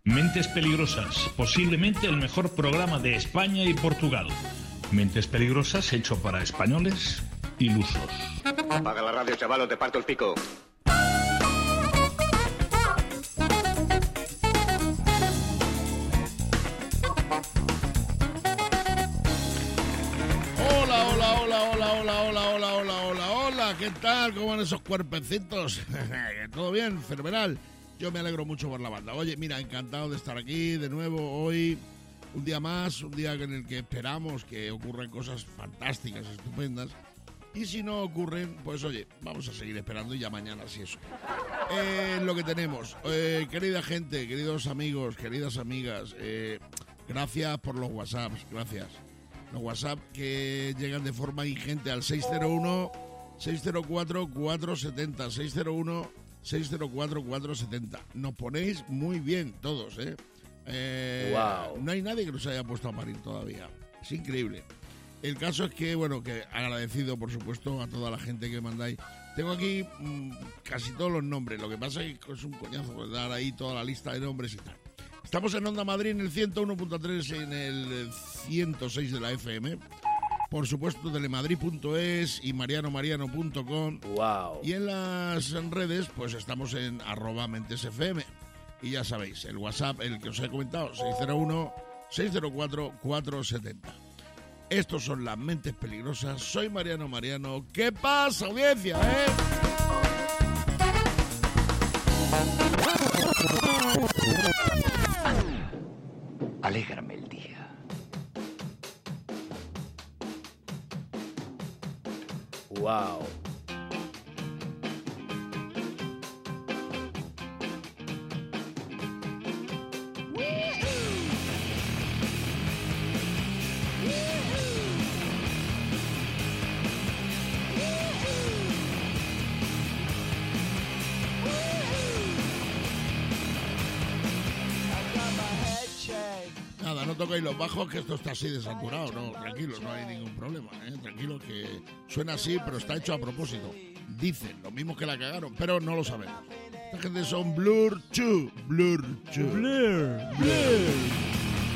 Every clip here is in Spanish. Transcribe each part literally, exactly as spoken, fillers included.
Mentes Peligrosas, posiblemente el mejor programa de España y Portugal. Mentes Peligrosas hecho para españoles ilusos. Apaga la radio, chaval, o te parto el pico. Hola, hola, hola, hola, hola, hola, hola, hola, hola, hola, ¿qué tal? ¿Cómo van esos cuerpecitos? ¿Todo bien? Fenomenal. Yo me alegro mucho por la banda. Oye, mira, encantado de estar aquí de nuevo hoy. Un día más, un día en el que esperamos que ocurran cosas fantásticas, estupendas. Y si no ocurren, pues oye, vamos a seguir esperando y ya mañana si eso. Eh, lo que tenemos, eh, querida gente, queridos amigos, queridas amigas, eh, gracias por los WhatsApps, gracias. Los WhatsApp que llegan de forma ingente al seis cero uno, seis cero cuatro, cuatro siete cero, seis cero uno, seis cero cuatro, cuatro siete cero. Nos ponéis muy bien todos, ¿eh? eh wow. No hay nadie que nos haya puesto a parir todavía. Es increíble. El caso es que, bueno, que agradecido, por supuesto, a toda la gente que mandáis. Tengo aquí mmm, casi todos los nombres. Lo que pasa es que es un coñazo dar ahí toda la lista de nombres y tal. Estamos en Onda Madrid en el ciento uno punto tres, en el ciento seis de la F M. Por supuesto, telemadrid punto es y mariano mariano punto com. Wow. Y en las redes, pues estamos en arroba mentes F M. Y ya sabéis, el WhatsApp, el que os he comentado, seis cero uno, seis cero cuatro, cuatro siete cero. Estos son las Mentes Peligrosas. Soy Mariano Mariano. ¿Qué pasa, audiencia, eh? Alégrame el día. Wow. Nada, no toquéis los bajos, que esto está así desaturado, no, tranquilos, no hay ningún problema, ¿eh? Tranquilos, que suena así, pero está hecho a propósito. Dicen, lo mismo que la cagaron, pero no lo sabemos. Esta gente son Blur Chu, Blur Chu. Blur, Blur.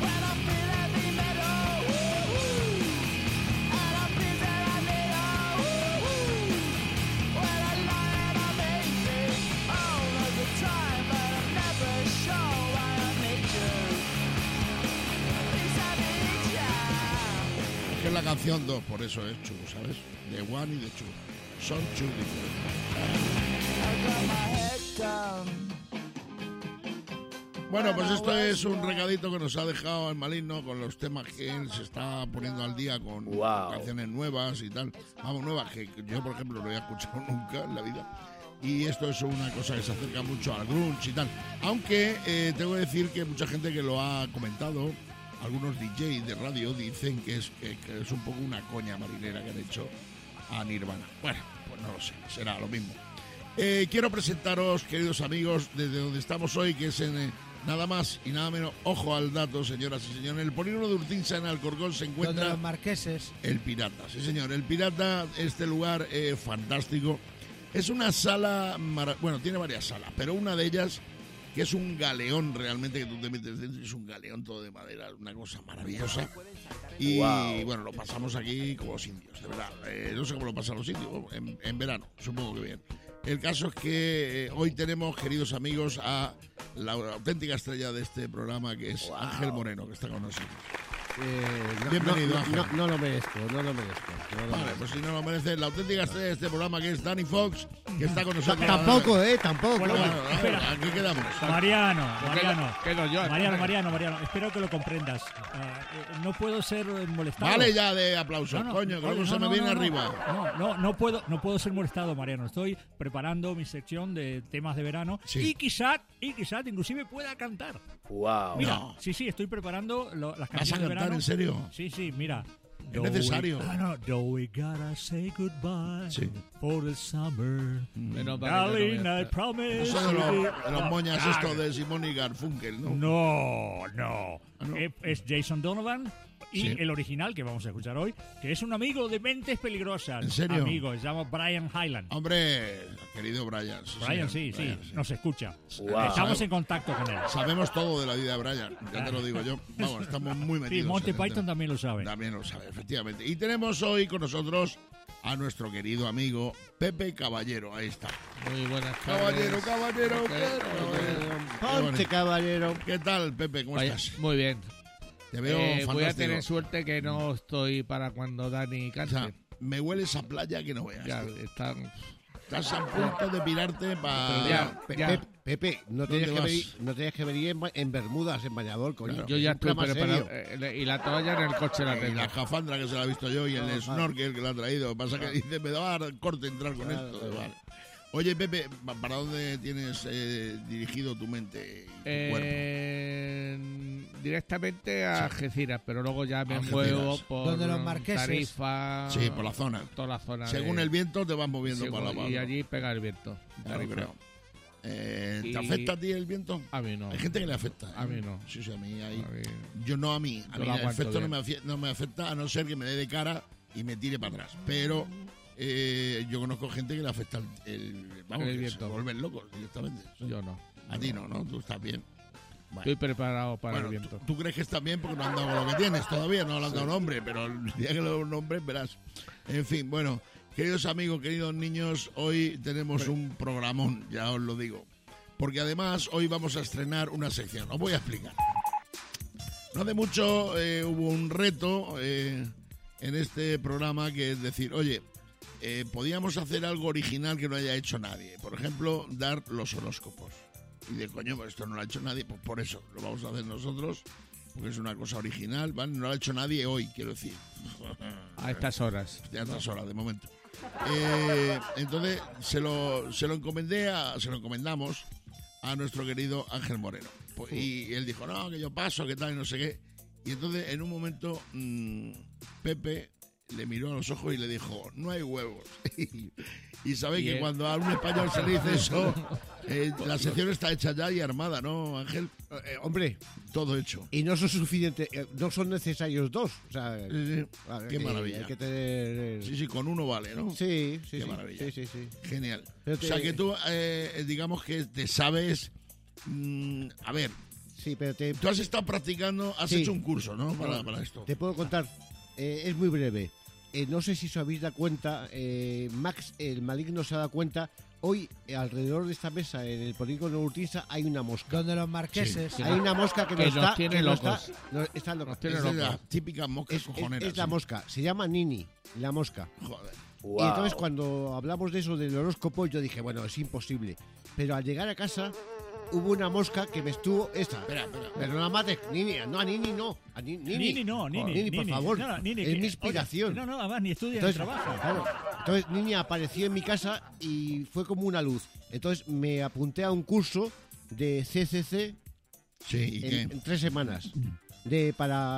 Es la canción dos, por eso es Chu, ¿sabes? De One y de Chu. Son Chu diferentes. Bueno, pues esto es un recadito que nos ha dejado el maligno con los temas que él se está poniendo al día con wow. canciones nuevas y tal. Vamos, nuevas que yo, por ejemplo, no había escuchado nunca en la vida. Y esto es una cosa que se acerca mucho al grunge y tal. Aunque eh, tengo que decir que mucha gente que lo ha comentado, algunos D Js de radio dicen que es, que, que es un poco una coña marinera que han hecho a Nirvana. Bueno, pues no lo sé, será lo mismo. Eh, quiero presentaros, queridos amigos, desde donde estamos hoy, que es en eh, nada más y nada menos, ojo al dato, señoras y señores, en el polígono de Urtinsa, en Alcorcón, se encuentra Donde los marqueses. El Pirata. Sí, señor, El Pirata, este lugar eh, fantástico. Es una sala, mara- bueno, tiene varias salas, pero una de ellas, que es un galeón realmente, que tú te metes dentro y es un galeón todo de madera, una cosa maravillosa. Y wow. bueno, lo pasamos aquí como los indios, de verdad. Eh, no sé cómo lo pasan los indios, en, en verano, supongo que bien. El caso es que eh, hoy tenemos, queridos amigos, a la auténtica estrella de este programa, que es wow. Ángel Moreno, que está con nosotros. Eh, no, Bienvenido, no, Ángel. no, no lo merezco, no lo merezco. No lo Vale, merezco. pues si no lo merece, la auténtica estrella de este programa, que es Danny Fox, que está con nosotros. Tampoco, eh, tampoco. Bueno, bueno, Espera. aquí quedamos. Mariano, Mariano, Quedo yo. Mariano, Mariano, Mariano, espero que lo comprendas. Uh, no puedo ser molestado. Vale ya de aplausos, No, no, coño, que oye, luego no, se me no, viene no, no. arriba. No, no, no puedo, no puedo ser molestado, Mariano. Estoy preparando mi sección de temas de verano Sí. y quizás, y quizás, inclusive pueda cantar. Wow. Mira, No. sí, sí, estoy preparando lo- las ¿Vas a canciones de cantar verano. en serio? Sí, sí, mira. Es necesario. We, ah, no, do we gotta say goodbye Sí. for the summer? Menos mal que yo Darling, no voy a I estar. promise. Eso de to los, be- de los moñas Ah, esto de Simón y Garfunkel, ¿no? No, no. Ah, no. Es, es Jason Donovan y Sí. el original que vamos a escuchar hoy, que es un amigo de Mentes Peligrosas. ¿En serio? Amigo, se llama Brian Highland. Hombre, querido Brian. sí, Brian, señor, sí, Brian, sí, nos escucha. Wow. Estamos en contacto con él. Sabemos todo de la vida de Brian, ya te lo digo yo. Vamos, estamos muy Sí, metidos. Monty en el Python tema. también lo sabe. También lo sabe, efectivamente. Y tenemos hoy con nosotros a nuestro querido amigo Pepe Caballero. Ahí está. Muy buenas tardes. Caballero, caballero, Ok, caballero. Ponte, caballero. ¿Qué tal, Pepe? ¿Cómo Vaya, estás? muy bien. Te veo Eh, voy a fantástico. tener suerte que no estoy para cuando Dani O cante. sea, me hueles a playa que no veas. ya tío. están. Estás a punto de pirarte para... Ya, Pe- ya. Pe- Pepe, no tienes, que vas? venir, no tienes que venir en, ba- en bermudas, en bañador, coño. Claro. Yo ya Es un estoy programa preparado. serio. eh, y la toalla en el coche la Y tengo. la escafandra que se la he visto yo y el Ah, snorkel que la ha traído. Pasa que dice, me da corte entrar con Claro, esto. claro. Vale. Oye, Pepe, ¿para dónde tienes eh, dirigido tu mente y tu cuerpo? Eh, directamente a Algeciras, pero luego ya me Algeciras. muevo por Donde los marqueses. Tarifa. Sí, por la zona. Toda la zona. Según de- el viento te vas moviendo según- para la Y mano. allí pega el viento. Ya lo Tarifa. creo. Eh, ¿Te Y- afecta a ti el viento? A mí no. Hay gente que le afecta. ¿eh? A mí no. Sí, sí, a mí. Hay... A mí- Yo no a mí. A Yo mí lo el aguanto efecto no bien. me, afie- no me afecta a no ser que me dé de cara y me tire para atrás. Pero eh, yo conozco gente que le afecta el, el- vamos, El que viento. se vuelven locos directamente. Yo no. A ti no, ¿no? Tú estás bien. Bueno. Estoy preparado para Bueno, el tú, viento. tú crees que estás bien porque no han dado lo que tienes todavía, no le han dado nombre, pero el día que le den un nombre verás. En fin, bueno, queridos amigos, queridos niños, hoy tenemos un programón, ya os lo digo. Porque además hoy vamos a estrenar una sección, os voy a explicar. No hace mucho eh, hubo un reto eh, en este programa que es decir, oye, eh, podíamos hacer algo original que no haya hecho nadie. Por ejemplo, dar los horóscopos. Y de coño, pues esto no lo ha hecho nadie, pues por eso lo vamos a hacer nosotros, porque es una cosa original, ¿vale? No lo ha hecho nadie hoy, quiero decir. A estas horas. Ya estas horas, de momento. Eh, entonces, se lo, se lo encomendé, a, se lo encomendamos a nuestro querido Ángel Moreno. Pues, y él dijo, no, que yo paso, que tal, y no sé qué. Y entonces, en un momento, mmm, Pepe le miró a los ojos y le dijo, no hay huevos. Y sabéis Y que él- cuando a un español se le dice eso, eh, la sección está hecha ya y armada, ¿no, Ángel? Eh, hombre, Todo hecho. y no son suficientes, eh, no son necesarios dos. O sea, Sí, sí. a ver, Qué eh, maravilla. Hay que tener... Sí, sí, con uno vale, ¿no? Sí, sí, Qué sí, maravilla. sí, sí, sí. Genial. Pero O sea te- que tú, eh, digamos que te sabes... mm, a ver, Sí, pero te, tú has estado practicando, has Sí. hecho un curso, ¿no? Para, para esto. te puedo contar, eh, es muy breve. Eh, no sé si os habéis dado cuenta, eh, Max, el maligno, se ha dado cuenta, hoy eh, alrededor de esta mesa, en el polígono Urtiza, hay una mosca. Donde los marqueses. Sí. Hay una mosca que, Que nos nos está, tiene que nos locos. está- no, está loca. Nos tiene Es de locos. las típicas moscas Es, es- cojoneras. es la ¿sí? mosca, se llama Nini, la mosca. Joder. Wow. Y entonces cuando hablamos de eso del horóscopo, yo dije, bueno, es imposible. Pero al llegar a casa hubo una mosca que me estuvo esta. Espera, espera. Pero no la mates, Nini, no a Nini no, a Ni- Nini. Nini, no, Nini. Nini, por Nini. favor. No, no, Nini, es que- mi oye, inspiración. no, no, además ni estudia ni Entonces, trabaja. claro, entonces Nini apareció en mi casa y fue como una luz. Entonces me apunté a un curso de C C C Sí, ¿y en, qué? en tres semanas. De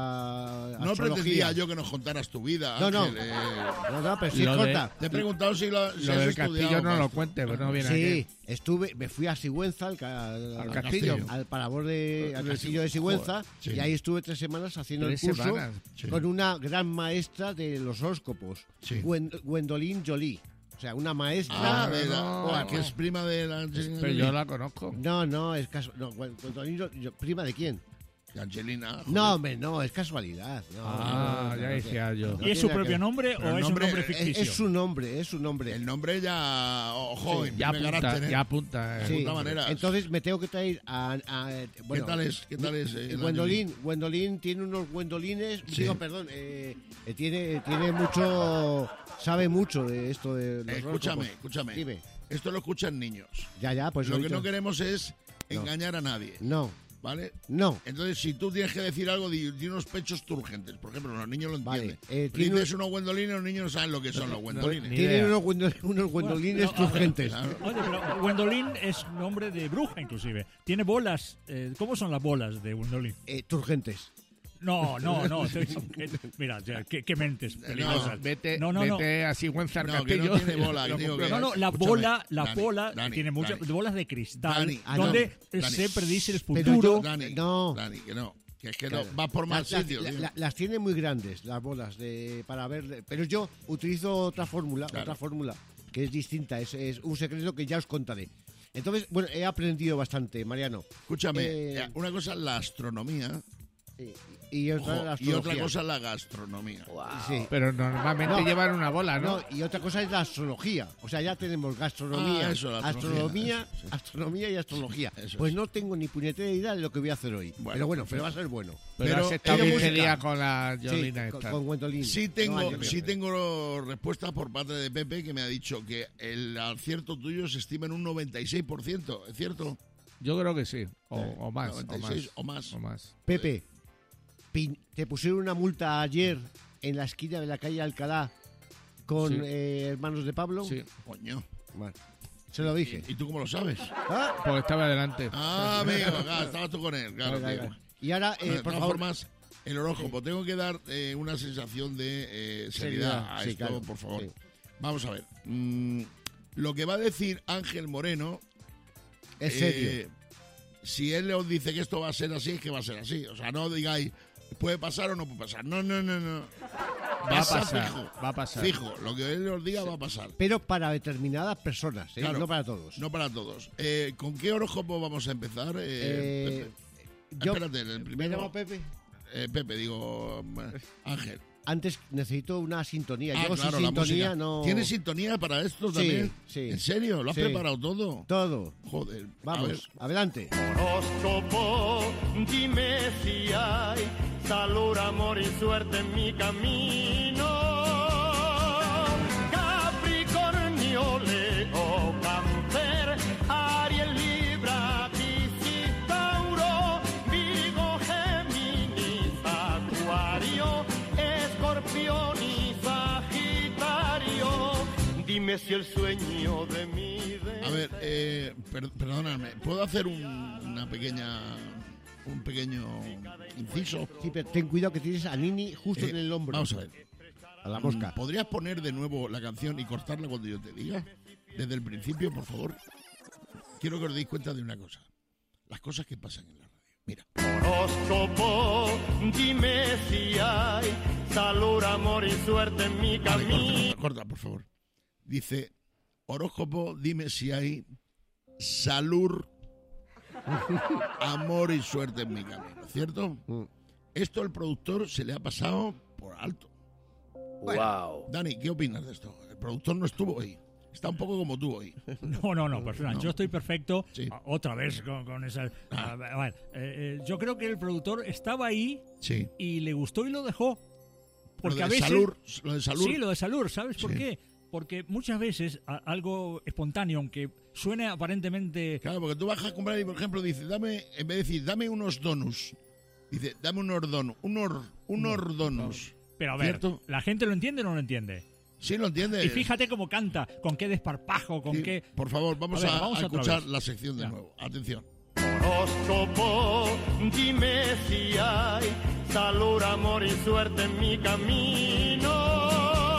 para No astrología. pretendía yo que nos contaras tu vida, No, no. Ángel. eh. No, no, pero sí es Lo de- corta. Te he preguntado si lo, si Lo has del estudiado. castillo no para lo esto. cuente, pero no viene Sí, aquí. estuve, me fui a Sigüenza, al, ca- al, Al castillo. al parador de, al De castillo de Sigüenza, sí. y ahí estuve tres semanas haciendo Tres el curso semanas. Sí. con una gran maestra de los horóscopos, Sí. Gwen- Gwendolyn Jolie. O sea, una maestra... Ah, de la, No. oh, que es prima de la Angelina. Pero yo la conozco. No, no, es caso... No, Gwen- Gwendolyn Jo- ¿Prima de quién? De Angelina. joder. No, hombre, no, es casualidad. No, Ah, no, no, ya no, decía yo. no ¿Y es tiene su nada propio que ver. nombre Pero o el es nombre un nombre es- Es, ficticio? es su nombre, es su nombre. El nombre ya. Ojo, Sí. en Ya primer apunta, carácter, ¿eh? ya apunta. eh. Sí, puta manera. entonces me tengo que traer a... a- bueno, ¿Qué tal es? ¿Qué tal es? eh, el Gwendolyn, Gwendolyn tiene unos Gwendolines, Sí. digo, perdón, eh, eh, tiene, tiene mucho, sabe mucho de esto de los Eh, escúchame, horóscopos. escúchame. Dime. Esto lo escuchan niños. Ya, ya, pues lo he que dicho. no queremos es engañar a nadie, No, ¿vale? no. Entonces, si tú tienes que decir algo, di, di unos pechos turgentes. Por ejemplo, los niños lo Vale, entienden. eh, Pero tiene dices unos gwendolines, los niños no saben lo que son los gwendolines. Ni Tiene idea. unos, Gwendol- unos Gwendolines Bueno, no, turgentes. Claro. Oye, pero Gwendolyn es nombre de bruja, inclusive. Tiene bolas. eh, ¿Cómo son las bolas de Gwendolyn? Eh, turgentes. No, no, no. estoy- que- mira, ya, qué, qué mentes peligrosas. Vete, No, no, no. vete a Sigüenza al No, que Castillo. no tiene bola, Lo que digo compro. que- No, no, la Escúchame, bola, la Dani, bola Dani, tiene muchas Dani. bolas de cristal, Dani, ah, donde no, Dani. se predice el Pero futuro. yo- Dani, No. Dani, que no. Que es que Claro. no, va por más Las- sitios. la- tío. la- las tiene muy grandes, las bolas, de, para ver. Pero yo utilizo otra fórmula, Claro. otra fórmula, que es distinta, es, es un secreto que ya os contaré. Entonces, bueno, he aprendido bastante, Mariano. Escúchame, Eh, eh, una cosa es la astronomía Eh, Y otra, ojo, la y astrología. otra cosa es la gastronomía. Sí. Pero normalmente No. llevan una bola, ¿no? No, y otra cosa es la astrología. O sea, ya tenemos gastronomía, Ah, eso, la astronomía, astrología, eso, sí. astronomía y astrología. Eso pues es. no tengo ni puñetera idea de lo que voy a hacer hoy. Bueno, pero bueno, perfecto. pero va a ser bueno. Pero, Pero has estado ella quince música. días con la Sí, Jolina con, esta. con Gwendolyn. Sí No, tengo, ayer, sí ayer. tengo respuestas por parte de Pepe que me ha dicho que el acierto tuyo se estima en un noventa y seis por ciento, ¿es cierto? Yo creo que sí. O, o más. noventa y O seis más. o más. O más. Pepe, pin- te pusieron una multa ayer en la esquina de la calle Alcalá con Sí. eh, hermanos de Pablo. Sí. Coño. Vale. Se lo dije. ¿Y tú cómo lo sabes? Ah, Porque estaba delante. Ah, amigo, acá, estabas tú con él, claro. Venga, tío. venga. Y ahora, eh, de por todas favor, formas, el horóscopo, tengo que dar eh, una sensación de eh, seriedad Seriedad, a sí, esto, claro, por favor. sí. Vamos a ver. Mm, lo que va a decir Ángel Moreno, es eh, serio. si él os dice que esto va a ser así, es que va a ser así. O sea, no digáis, puede pasar o no puede pasar. No, no, no, no. Va a Pasa pasar. fijo. Va a pasar. Fijo, lo que él os diga va a pasar. Pero para determinadas personas, ¿eh? Claro. no para todos. No para todos. Eh, ¿Con qué horóscopo vamos a empezar? Eh, Eh, Pepe? yo, Espérate, el ¿me primero. llamo Pepe? Eh, Pepe, digo, bueno, Ángel. Antes necesito una sintonía. Ah, Yo claro, sin la sintonía música. no... ¿Tienes sintonía para esto Sí, también? sí. ¿En serio? ¿Lo has Sí. preparado todo? Todo. Joder. A ver. Vamos, adelante. Horóscopo, dime si hay salud, amor y suerte en mi camino. Capricornio, Leo, Cáncer, Aries, Libra, Piscis, Tauro, Virgo, Géminis, Acuario, Escorpión y Sagitario. Dime si el sueño de mi vida. A ver, eh, per- perdóname. ¿Puedo hacer un, una pequeña... un pequeño inciso? Sí, pero ten cuidado que tienes a Nini justo Eh, en el hombro. Vamos a ver. A la mosca. ¿Podrías poner de nuevo la canción y cortarla cuando yo te diga? Desde el principio, por favor. Quiero que os deis cuenta de una cosa. Las cosas que pasan en la radio. Mira. Horóscopo, dime si hay salud, amor y suerte en mi Vale, camino. corta, corta, por favor. Dice, horóscopo, dime si hay salud, amor y suerte en mi camino, ¿cierto? Mm. Esto el productor se le ha pasado por alto. Wow. Dani, ¿qué opinas de esto? El productor no estuvo hoy. Está un poco como tú hoy. No, no, no, personal. No. Yo estoy perfecto. Sí. Ah, Otra vez con, con esa. Ah. a ver, a ver, eh, eh, yo creo que el productor estaba ahí Sí. y le gustó y lo dejó. Porque lo a de veces. salud, lo de salud. Sí, lo de salud. ¿Sabes por Sí. qué? Porque muchas veces a- algo espontáneo, aunque suene aparentemente. Claro, porque tú vas a comprar y, por ejemplo, dice, dame, en vez de decir, dame unos donuts, dice, dame unos donuts, unos, unos donuts. Pero a ver, ¿Cierto? ¿la gente lo entiende o no lo entiende? Sí, lo entiendes. Y fíjate cómo canta, con qué desparpajo, con Sí, qué. Por favor, vamos A a, ver, vamos a otra escuchar vez. la sección de Ya. nuevo. Atención. Horóscopo, dime si hay salud, amor y suerte en mi camino.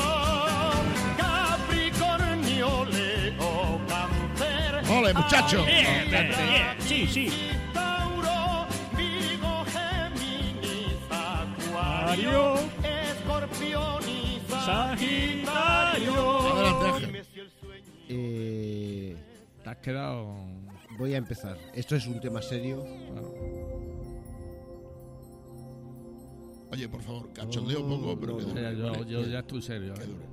Capricornio, Leo, Cáncer. ¡Ole, muchacho! Bien, bien, Libra, bien. Sí, sí. Piscis, Tauro, Virgo, Géminis, Acuario, Escorpión y Sagitario. Adelante, Ángel. Dime si el sueño. Eh, Te has quedado. voy a empezar. Esto es un tema serio. Bueno, Oye, por favor, cachondeo un poco, pero que ya, dure. yo, ¿vale? yo ya estoy serio. Que ¿eh? dure.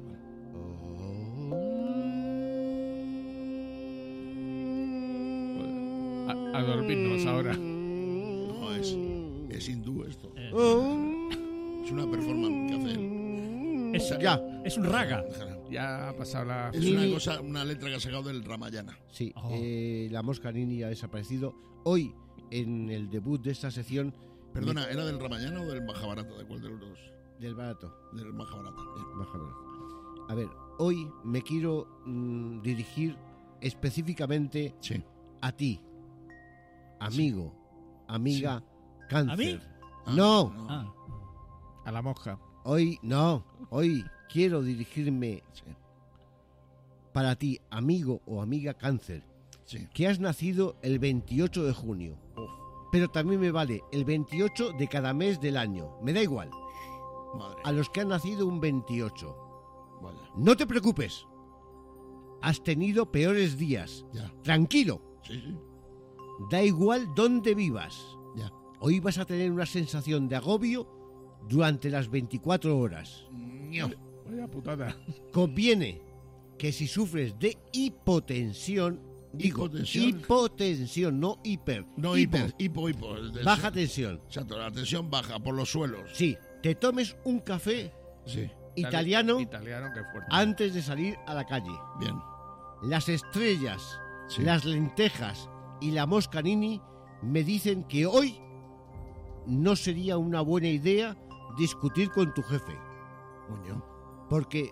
A, a dormirnos ahora. No, es, es hindú esto. Eh, Es una performance que hace él. es, Ya. es un raga. Ya ha pasado la. Es Nini- una cosa, una letra que ha sacado del Ramayana. Sí, Oh. eh, la mosca Nini ha desaparecido. Hoy, en el debut de esta sección Perdona, ¿era del Ramayana o del Mahabharata? ¿De cuál de los dos? del barato. Del Mahabharata. Bien. Baja ver. A ver, hoy me quiero mm, dirigir específicamente Sí. a ti, amigo, amiga, cáncer. ¿A mí? Ah, No. Ah. A la mosca. Hoy, no, hoy quiero dirigirme Sí. para ti, amigo o amiga cáncer, Sí. que has nacido el veintiocho de junio. Pero también me vale el veintiocho de cada mes del año. Me da igual. Madre. A los que han nacido un veintiocho. Vaya. No te preocupes. Has tenido peores días. Ya. Tranquilo. Sí, sí. Da igual dónde vivas. Ya. Hoy vas a tener una sensación de agobio durante las veinticuatro horas. Ño. Vaya putada. Conviene que si sufres de hipotensión, digo, Hipotensión. hipotensión, no hiper, No, hipo, hiper, hipo, hipo. de- baja tensión. Exacto, la tensión baja por los suelos. Sí, te tomes un café Sí. italiano Italiano, qué fuerte. antes de salir a la calle. Bien. Las estrellas, Sí. las lentejas y la mosca nini me dicen que hoy no sería una buena idea discutir con tu jefe, Coño. porque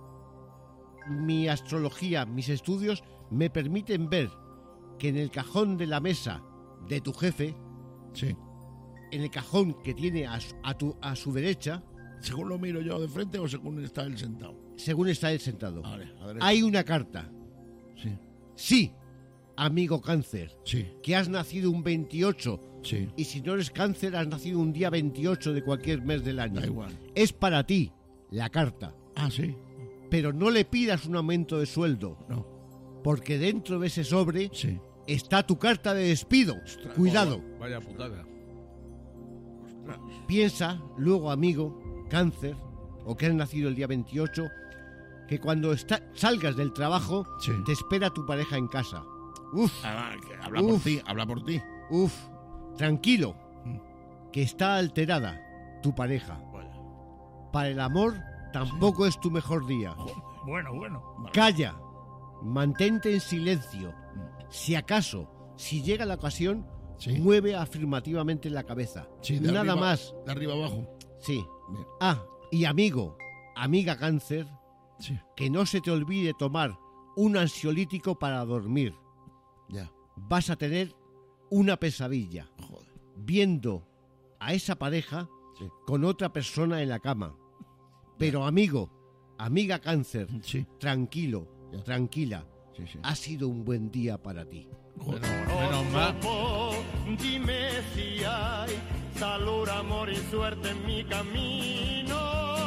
mi astrología, mis estudios me permiten ver que en el cajón de la mesa de tu jefe, Sí. en el cajón que tiene a su, a tu, a su derecha, ¿Según lo miro yo de frente o según está él sentado? según está él sentado, Vale, a derecha. hay una carta. Sí. Sí, amigo cáncer, Sí. que has nacido un veintiocho. Sí. Y si no eres cáncer, has nacido un día veintiocho de cualquier mes del año. Da igual. Es para ti la carta. Ah, sí. Pero no le pidas un aumento de sueldo, No. porque dentro de ese sobre Sí. está tu carta de despido. Cuidado. Vaya putada. Ostras. Piensa luego, amigo, cáncer, o que has nacido el día veintiocho, que cuando está- salgas del trabajo, Sí. te espera tu pareja en casa. Uf, Ah, que habla por Uf. ti, habla por ti. uf, tranquilo, Mm. que está alterada tu pareja. Vaya. Para el amor tampoco es tu mejor día. Bueno, bueno. Vale. Calla, mantente en silencio. Si acaso, si llega la ocasión, Sí. mueve afirmativamente la cabeza. Sí, de Nada arriba- más. De arriba abajo. Sí. Bien. Ah, y amigo, amiga cáncer, Sí. que no se te olvide tomar un ansiolítico para dormir. Ya. Vas a tener una pesadilla, Joder. viendo a esa pareja Sí. con otra persona en la cama. Pero amigo, amiga cáncer, Sí. tranquilo, Ya. tranquila, Sí, sí. ha sido un buen día para ti. Joder. Menos mal. Horóscopo, dime si hay salud, amor y suerte en mi camino.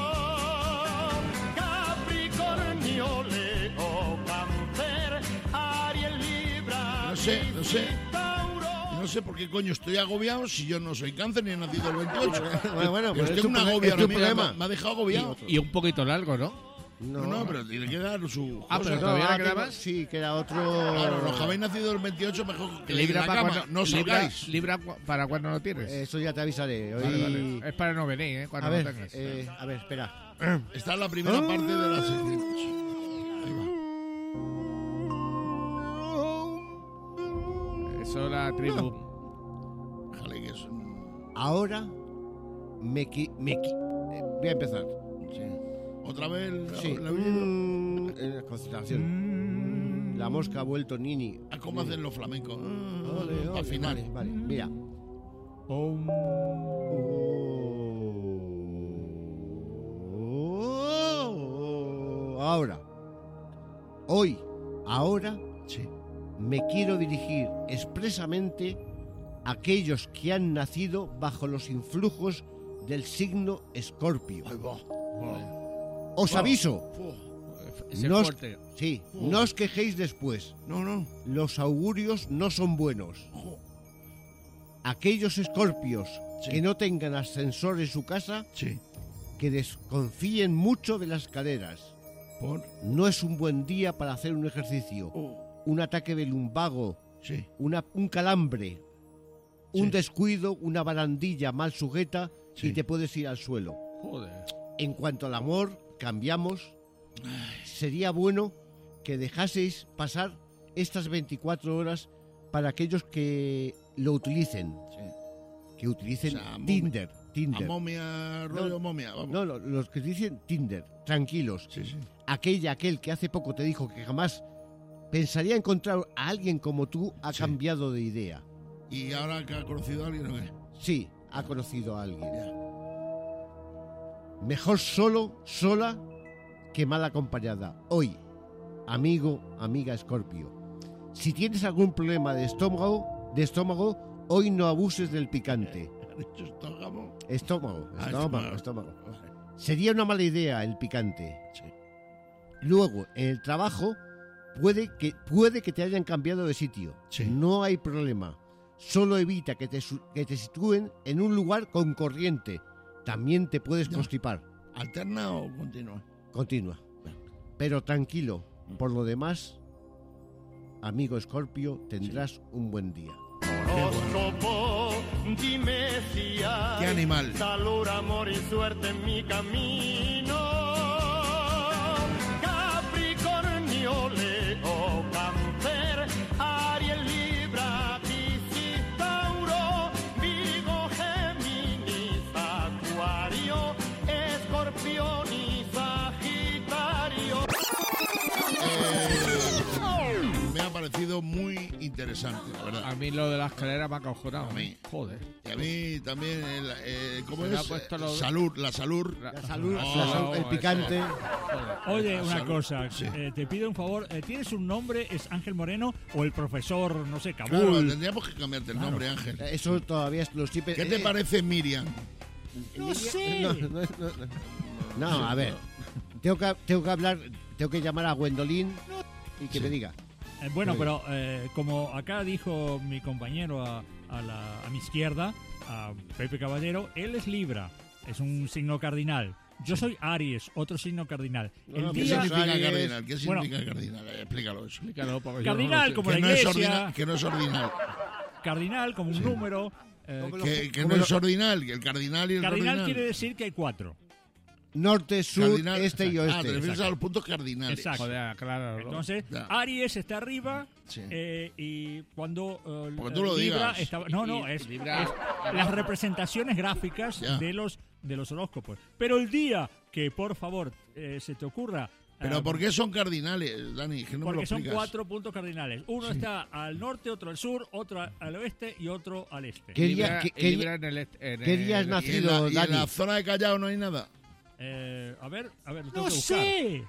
Capricornio, Leo, Cáncer, Aries, Libra, No sé, no sé. Tauro. No sé por qué coño estoy agobiado si yo no soy cáncer ni he nacido el veintiocho. Bueno, bueno, Pero pues es tengo tu un pro- agobio es tu ahora, mira, problema. me, me ha dejado agobiado. Y un poquito largo, ¿no? No, no, pero tiene que dar su... Ah, cosa. pero todavía ah, le queda tengo- más. Sí, queda otro... Claro, los que habéis nacido el veintiocho, mejor que Libra en la para cama, cuando, no libra, salgáis. libra cu- para cuando lo tienes. Eso ya te avisaré. Hoy... Vale, vale. Es para no venir, ¿eh? Cuando A lo ver, tengas. eh, a ver, espera. Está en la primera parte de la sección. Ahí va. Eso la tribu. Jale, que es un... Ahora me, qui- me qui- eh, voy a empezar. Sí. Otra vez la, Sí. la- Mm, eh, concentración. La mosca ha vuelto nini. Ah, ¿cómo hacen los flamencos? Ole, ole, Al final. Vale, vale, mira. Ahora. Hoy. Ahora. Sí. Me quiero dirigir expresamente a aquellos que han nacido bajo los influjos del signo Escorpio. Ahí va. Os aviso. Fu. Ese No os, fuerte. sí, Uf. no os quejéis después. No, no. Los augurios no son buenos. Jo. Aquellos escorpios Sí. que no tengan ascensor en su casa, Sí. que desconfíen mucho de las escaleras. Por... No es un buen día para hacer un ejercicio. Oh. Un ataque de lumbago, Sí. una, un calambre, un Sí. descuido, una barandilla mal sujeta Sí. y te puedes ir al suelo. Joder. En cuanto al amor, cambiamos. Sería bueno que dejaseis pasar estas veinticuatro horas para aquellos que lo utilicen. Sí. Que utilicen O sea, momia. Tinder. A Tinder. momia, rollo momia. Vamos. No, lo- los que dicen Tinder, tranquilos. Sí, sí. Aquella, aquel que hace poco te dijo que jamás pensaría encontrar a alguien como tú, ha Sí. cambiado de idea. ¿Y ahora que ha conocido a alguien o qué? Sí, ha conocido a alguien. Ya. Mejor solo, sola, que mal acompañada. Hoy, amigo, amiga Escorpio, si tienes algún problema de estómago, de estómago, hoy no abuses del picante. ¿Estómago? Estómago, Ah, estómago, estómago. estómago. Sería una mala idea el picante. Sí. Luego, en el trabajo, puede que, puede que te hayan cambiado de sitio. Sí. No hay problema. Solo evita que te, su- que te sitúen en un lugar con corriente. También te puedes Ya. constipar. ¿Alterna o continua? Continua. Pero tranquilo. Por lo demás, amigo Escorpio, tendrás un buen día. Horóscopo, dime si hay ¿Qué animal? salud, amor y suerte en mi camino. Capricornio, Leo, Cáncer, Aries, Libra, Piscis, Tauro, Virgo, Géminis, Acuario, Escorpión y Sagitario. Eh, me ha parecido muy interesante, la verdad. A mí lo de la escalera me ha acojonado. A mí. Joder. Y a mí también, el, eh, ¿cómo Se me es? ha puesto Eh, lo- Salud, la salud. La salud, Oh, la salud, el eso. picante. Oye, una Salud. cosa, Sí. eh, te pido un favor, eh, ¿tienes un nombre? ¿Es Ángel Moreno o el profesor, no sé, Kabul? Claro, tendríamos que cambiarte el nombre, Ángel. Eso todavía lo estoy pe- ¿Qué te eh, parece Miriam? No sé. No, no, no, no. No, a ver. Tengo que, tengo que hablar, tengo que llamar a Gwendolyn y que Sí. me diga. Eh, bueno, Muy pero eh, como acá dijo mi compañero a, a la- a mi izquierda, a Pepe Caballero, él es Libra, es un signo cardinal. Yo soy Aries, otro signo cardinal. El no, ¿Qué día, significa Aries- cardinal? ¿Qué Bueno. significa cardinal? Eh, Explícalo eso. Explícalo, porque yo Cardinal, no lo sé. como Que la no, es iglesia. ordinal, que no es ordinal. cardinal como un número. eh, ¿Cómo lo- Que, que ¿Cómo no lo- es ordinal, que el cardinal y el cardinal ordinal. quiere decir que hay cuatro. Norte, sur, Cardinal- este y Ah, te oeste. refieres Exacto. a los puntos cardinales. Exacto. Joder, claro. Entonces, Ya. Aries está arriba Sí. eh, y cuando eh, Porque tú lo Libra digas. estaba- no, no, Y- es, y Libra- es las representaciones gráficas Ya. de los de los horóscopos. Pero el día que por favor eh, se te ocurra Pero eh, ¿por qué son cardinales, Dani? Que no me lo porque son explicas. cuatro puntos cardinales. Uno está al norte, otro al sur, otro al oeste y otro al este. ¿Qué día- Libra- qué- y qué Libra en el est- en qué el- día has ¿Y en, nacido, la, y en Dani? la zona de Callao no hay nada? Eh, a ver, a ver, lo tengo no que buscar. sé.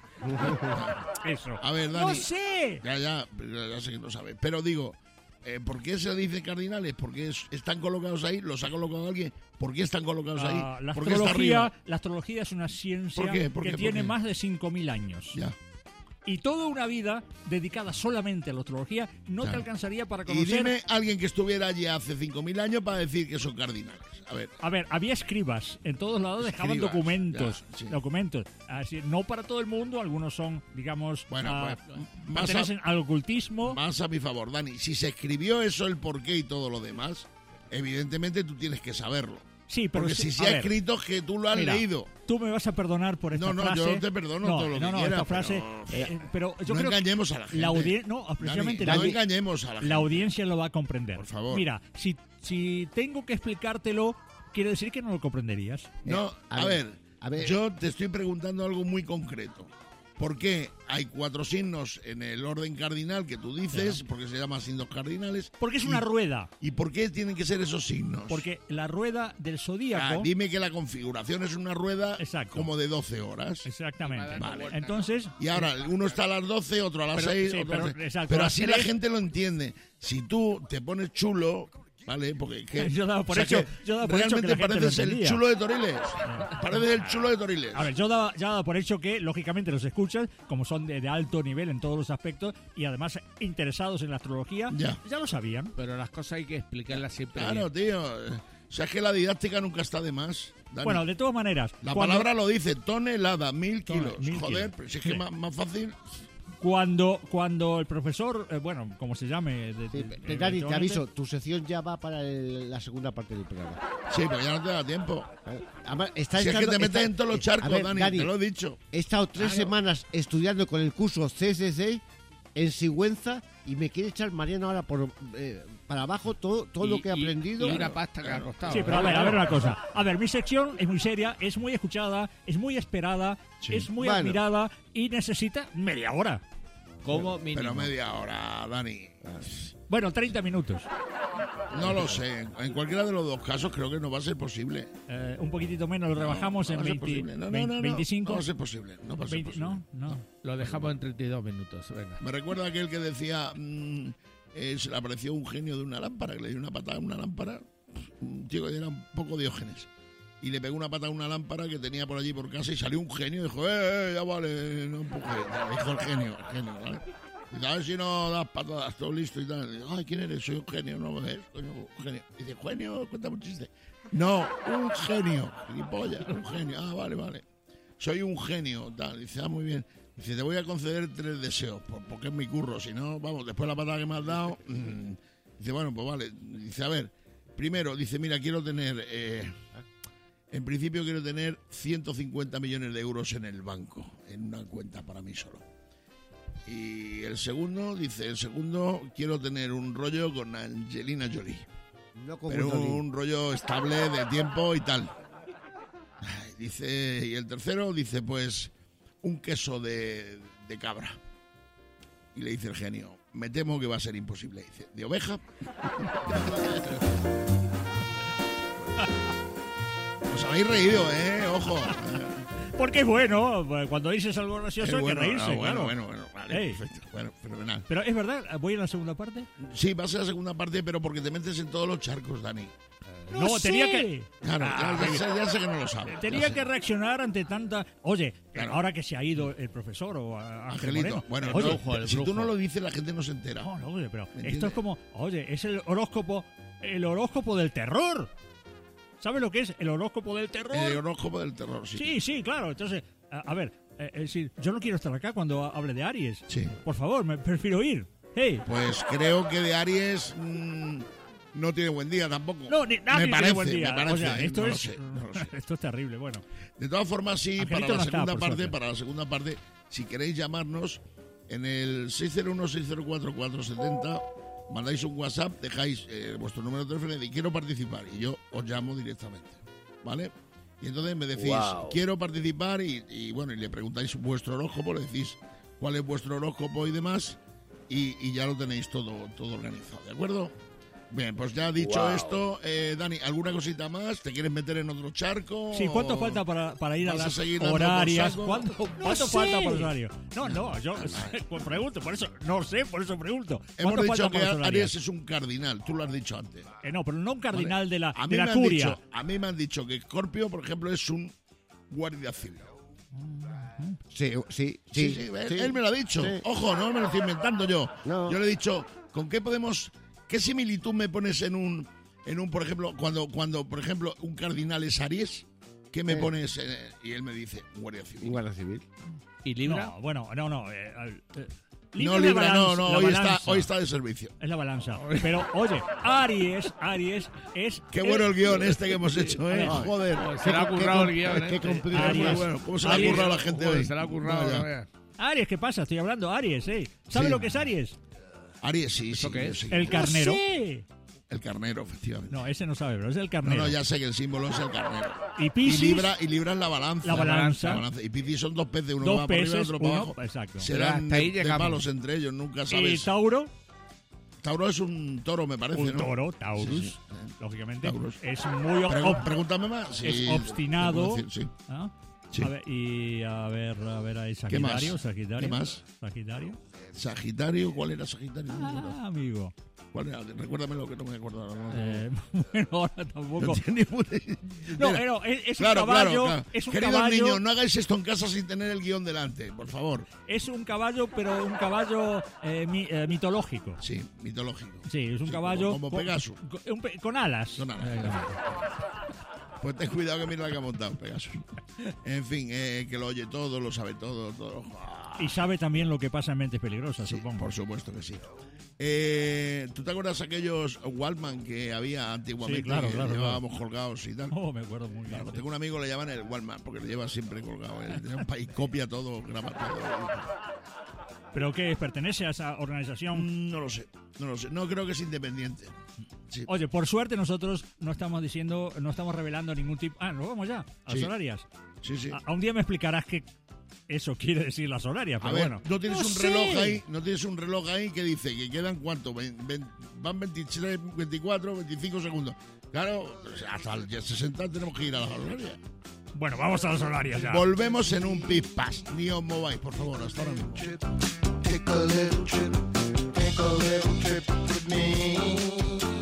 Eso. A ver, Dani. No sé. Ya, ya, ya, ya sé que no sabes. Pero digo, eh, ¿por qué se dice cardinales? ¿Por qué es- están colocados ahí? ¿Los ha colocado alguien? ¿Por qué están colocados ahí? Ah, la, ¿Por qué está astrología, arriba? la astrología es una ciencia ¿Por qué? ¿Por que qué? ¿Por tiene qué? más de cinco mil años. Ya. Y toda una vida dedicada solamente a la astrología no Ya. te alcanzaría para Y conocer... dime alguien que estuviera allí hace cinco mil años para decir que son cardinales. A ver. A ver, había escribas, en todos lados dejaban Escribas, documentos, ya, sí. documentos. Así, no para todo el mundo, algunos son, digamos, Bueno, ah, pues, más pertenecen al ocultismo. Más a mi favor, Dani. Si se escribió eso, el porqué y todo lo demás, evidentemente tú tienes que saberlo. Sí, pero Porque sí- si se a ha ver, escrito es que tú lo has mira, leído. Tú me vas a perdonar por esta No, no, frase. yo te perdono no, todo lo no, que no, quieras, esta frase, pero- eh, pero yo no creo que engañemos a la gente. la audiencia, no, precisamente Dani, la, no audi- engañemos a la gente. la audiencia lo va a comprender. Por favor. Mira, si, si tengo que explicártelo, quiere decir que no lo comprenderías. No, Eh, a a, ver, ver, a ver. yo te estoy preguntando algo muy concreto. ¿Por qué hay cuatro signos en el orden cardinal que tú dices? Porque se llaman signos cardinales. Porque es Y- una rueda. ¿Y por qué tienen que ser esos signos? Porque la rueda del Ah, zodíaco. dime que la configuración es una rueda Exacto. como de doce horas. Exactamente. Vale. Entonces, Y ahora, uno está a las doce, otro a las Pero- seis, sí, otro a las pero- seis. exacto, Pero a las así la tres- gente lo entiende. Si tú te pones chulo, ¿vale? Porque que, Yo daba por o sea hecho- que yo daba por hecho que realmente la gente lo pareces el entendía. chulo de Toriles. Pareces el chulo de Toriles. a ver, yo daba, ya daba por hecho que, lógicamente, los escuchas, como son de, de alto nivel en todos los aspectos y además interesados en la astrología, Ya. lo sabían. Pero las cosas hay que explicarlas siempre Claro, bien. tío. O sea, es que la didáctica nunca está de más. Dani. Bueno, de todas maneras, la cuando, palabra lo dice, tonelada, mil Tone- kilos. mil Joder, kilos. pero si es que Sí. más, más fácil. cuando, cuando el profesor, eh, bueno, como se llame... de- Sí, de- pe- Dani, te eventualmente- aviso, tu sección ya va para el- la segunda parte del programa. Sí, pero ya no te da tiempo. Además, está Si es que entrando- te metes está- en todos los eh, charcos, a ver, Dani, te lo he dicho. He estado tres Claro. semanas estudiando con el curso C C C en Sigüenza y me quiere echar Mariano ahora por eh, para abajo todo, todo lo que he Y- aprendido. Y una pasta que ha costado. Sí, pero a ¿eh? ver, a ver una cosa. A ver, mi sección es muy seria, es muy escuchada, es muy esperada, Sí. es muy Bueno. admirada y necesita media hora. Como mínimo. Pero media hora, Dani. Bueno, treinta minutos. No lo sé. En cualquiera de los dos casos creo que no va a ser posible. Eh, un poquitito menos, lo rebajamos no, en no va a ser veinte, posible. No, no, veinte, no, no. veinticinco. No va a ser posible. No va a ser veinte, posible. no, no. Lo dejamos en treinta y dos minutos, venga. Me recuerda aquel que decía, mmm, eh, se le apareció un genio de una lámpara, que le dio una patada a una lámpara, un tío que era un poco Diógenes, y le pegó una patada a una lámpara que tenía por allí por casa y salió un genio y dijo, eh, eh ya vale, no empuje. Dijo el genio, el genio, ¿vale? Dice, a ver si no das patadas, todo listo y tal. Y dice, ay, ¿quién eres? Soy un genio, ¿no me ves? Coño, un genio. Y dice, genio, cuéntame un chiste. No, un genio, gilipollas, un genio. Ah, vale, vale. Soy un genio, tal. Dice, ah, muy bien. Dice, te voy a conceder tres deseos, porque es mi curro. Si no, vamos, después de la patada que me has dado. Mmm. Dice, bueno, pues vale. Dice, a ver, primero, dice, mira, quiero tener, eh, en principio quiero tener ciento cincuenta millones de euros en el banco, en una cuenta para mí solo. Y el segundo, dice, el segundo, quiero tener un rollo con Angelina Jolie. No como Pero Jolie. un rollo estable de tiempo y tal. Ay, dice, y el tercero, dice, pues, un queso de, de cabra. Y le dice el genio, me temo que va a ser imposible. Dice, ¿de oveja? Os habéis reído, ¿eh? Ojo. Porque es bueno, cuando dices algo gracioso hay bueno, que reírse, ah, bueno, claro. bueno, bueno, vale, Ey. perfecto. Bueno, fenomenal. Pero es verdad, voy a la segunda parte. Sí, va a ser la segunda parte, pero porque te metes en todos los charcos, Dani. No, No tenía sé. Eh, que Claro, Ah, ya, ya sé, ya sé que no lo sabes. tenía ya sé. que reaccionar ante tanta. Oye, Claro. ahora que se ha ido el profesor o a- Ángel Angelito, Moreno. bueno, oye, no, brujo, el si tú brujo. no lo dices, la gente no se entera. no, no, oye, pero ¿Me esto entiendes? es como, oye, es el horóscopo, el horóscopo del terror. ¿Sabes lo que es el horóscopo del terror? El horóscopo del terror, sí. Sí, sí, claro. Entonces, a, a ver, eh, es decir, yo no quiero estar acá cuando hable de Aries. Sí. Por favor, me prefiero ir. Hey, Pues creo que de Aries mmm, no tiene buen día tampoco. no, ni, nadie me tiene parece, buen día. me parece. O sea, ¿eh? esto no es, lo sé, no lo sé. esto es terrible. Bueno, De todas formas, sí, Angelito para la no está, segunda por parte, suerte. para la segunda parte, si queréis llamarnos en el seis cero uno, seis cero cuatro, cuatro siete cero, mandáis un WhatsApp, dejáis eh, vuestro número de teléfono y quiero participar y yo os llamo directamente, ¿vale? Y entonces me decís, Wow. quiero participar y, y bueno, y le preguntáis vuestro horóscopo, le decís cuál es vuestro horóscopo y demás y, y ya lo tenéis todo, todo organizado, ¿de acuerdo? Bien, pues ya dicho Wow. esto, eh, Dani, ¿alguna cosita más? ¿Te quieres meter en otro charco? sí, ¿cuánto o- falta para, para ir a ¿Vas a las seguir dando por horarias? saco? ¿Cuánto, cuánto sé. falta para los horarios? No, no, yo pues pregunto, por eso, no sé, por eso pregunto. Hemos ¿Cuánto dicho falta que para los horarios? Aries es un cardinal, tú lo has dicho antes. Eh, no, pero no un cardinal Vale. de la, a mí de la me han curia. dicho- a mí me han dicho que Scorpio, por ejemplo, es un guardia civil. Sí, sí, Sí, sí. sí, él, sí. él me lo ha dicho. Sí. Ojo, no me lo estoy inventando yo. No. Yo le he dicho, ¿con qué podemos, qué similitud me pones en un, en un, por ejemplo, cuando, cuando, por ejemplo, un cardinal es Aries, ¿qué me Sí. pones? en- y él me dice, guardia civil. Un guardia civil. ¿Y Libra? No, bueno, no, no. eh, al- eh, No, es la Libra, no, balanza- no, la hoy está, balanza. hoy está de servicio. Es la balanza. Pero, oye, Aries, Aries es... Qué bueno el guión este que hemos hecho, ¿eh? Ah, Joder. Se le ha currado el guión, Qué ¿eh? complicado. Aries. Muy bueno. ¿Cómo se le ha Aries. ocurrido a la gente Joder, hoy? se le ha currado. Vaya. vaya. Aries, ¿qué pasa? Estoy hablando Aries, ¿eh? ¿Sabes Sí. lo que es Aries? Aries, sí, sí. qué yo es? sé El que- carnero. El carnero, efectivamente. No, ese no sabe, pero es el No, carnero. no, ya sé que el símbolo es el carnero. Y Y Piscis, Libra, y Libra es la balanza. La balanza. La balanza. Y Piscis son dos peces, uno dos va para arriba y peces, otro para uno... abajo. Exacto. Serán Hasta ahí de, de llegamos. palos entre ellos, nunca Y sabes. Tauro, Tauro es un toro, me parece, un ¿no? toro, Taurus, Sí, sí. lógicamente, Taurus. es muy... Pregu- op- pregúntame más. Sí, es te obstinado. puedo decir, sí. ¿Ah? Sí. A ver, y a ver, a ver, ahí ¿Qué más? Sagitario, Sagitario. ¿Qué más? Sagitario. Sagitario, ¿cuál era Sagitario? No me acuerdo. Ah, amigo. ¿Cuál era? Recuérdame lo que no me acuerdo ahora. No, Eh, bueno, ahora tampoco. no tiene ni puta idea. No, Mira, pero es, es claro, un caballo, claro, claro. es un Queridos caballo, niños, no hagáis esto en casa sin tener el guión delante, por favor. es un caballo, pero un caballo eh, mi- eh, mitológico. Sí, mitológico. Sí, es un Sí, caballo como- como con, Pegasus. con, un pe- con alas. Con alas. Eh, Pues ten cuidado que mira la que ha montado, Pegasus. En fin, eh, que lo oye todo, lo sabe todo, todo. y sabe también lo que pasa en Mentes Peligrosas, Sí, supongo. por supuesto que sí. Eh, ¿Tú te acuerdas aquellos Walkman que había antiguamente Sí, claro, que claro, llevábamos colgados y tal? Oh, me acuerdo muy bien. Claro, tengo un amigo que le llaman el Walkman porque le lleva siempre colgado. Él tiene un país, copia todo, graba todo. ¿Pero qué? ¿Pertenece a esa organización? Mm, No lo sé, no lo sé. No creo que es independiente. Sí. Oye, por suerte nosotros no estamos diciendo, no estamos revelando ningún tipo... Ah, ¿nos vamos ya? ¿A Sí. las horarias? Sí, sí. A, a un día me explicarás qué eso quiere decir las horarias, pero A ver, bueno. no tienes No un sé. reloj ahí, no tienes un reloj ahí que dice que quedan cuánto, Ven- ven- van veintitrés, veinticuatro, veinticinco segundos. Claro, hasta el día sesenta tenemos que ir a las horarias. Bueno, vamos a las horarias ya. Volvemos en un Pit Pass. Ni os mováis, por favor, hasta ahora mismo. Take a little trip, take a little trip with me.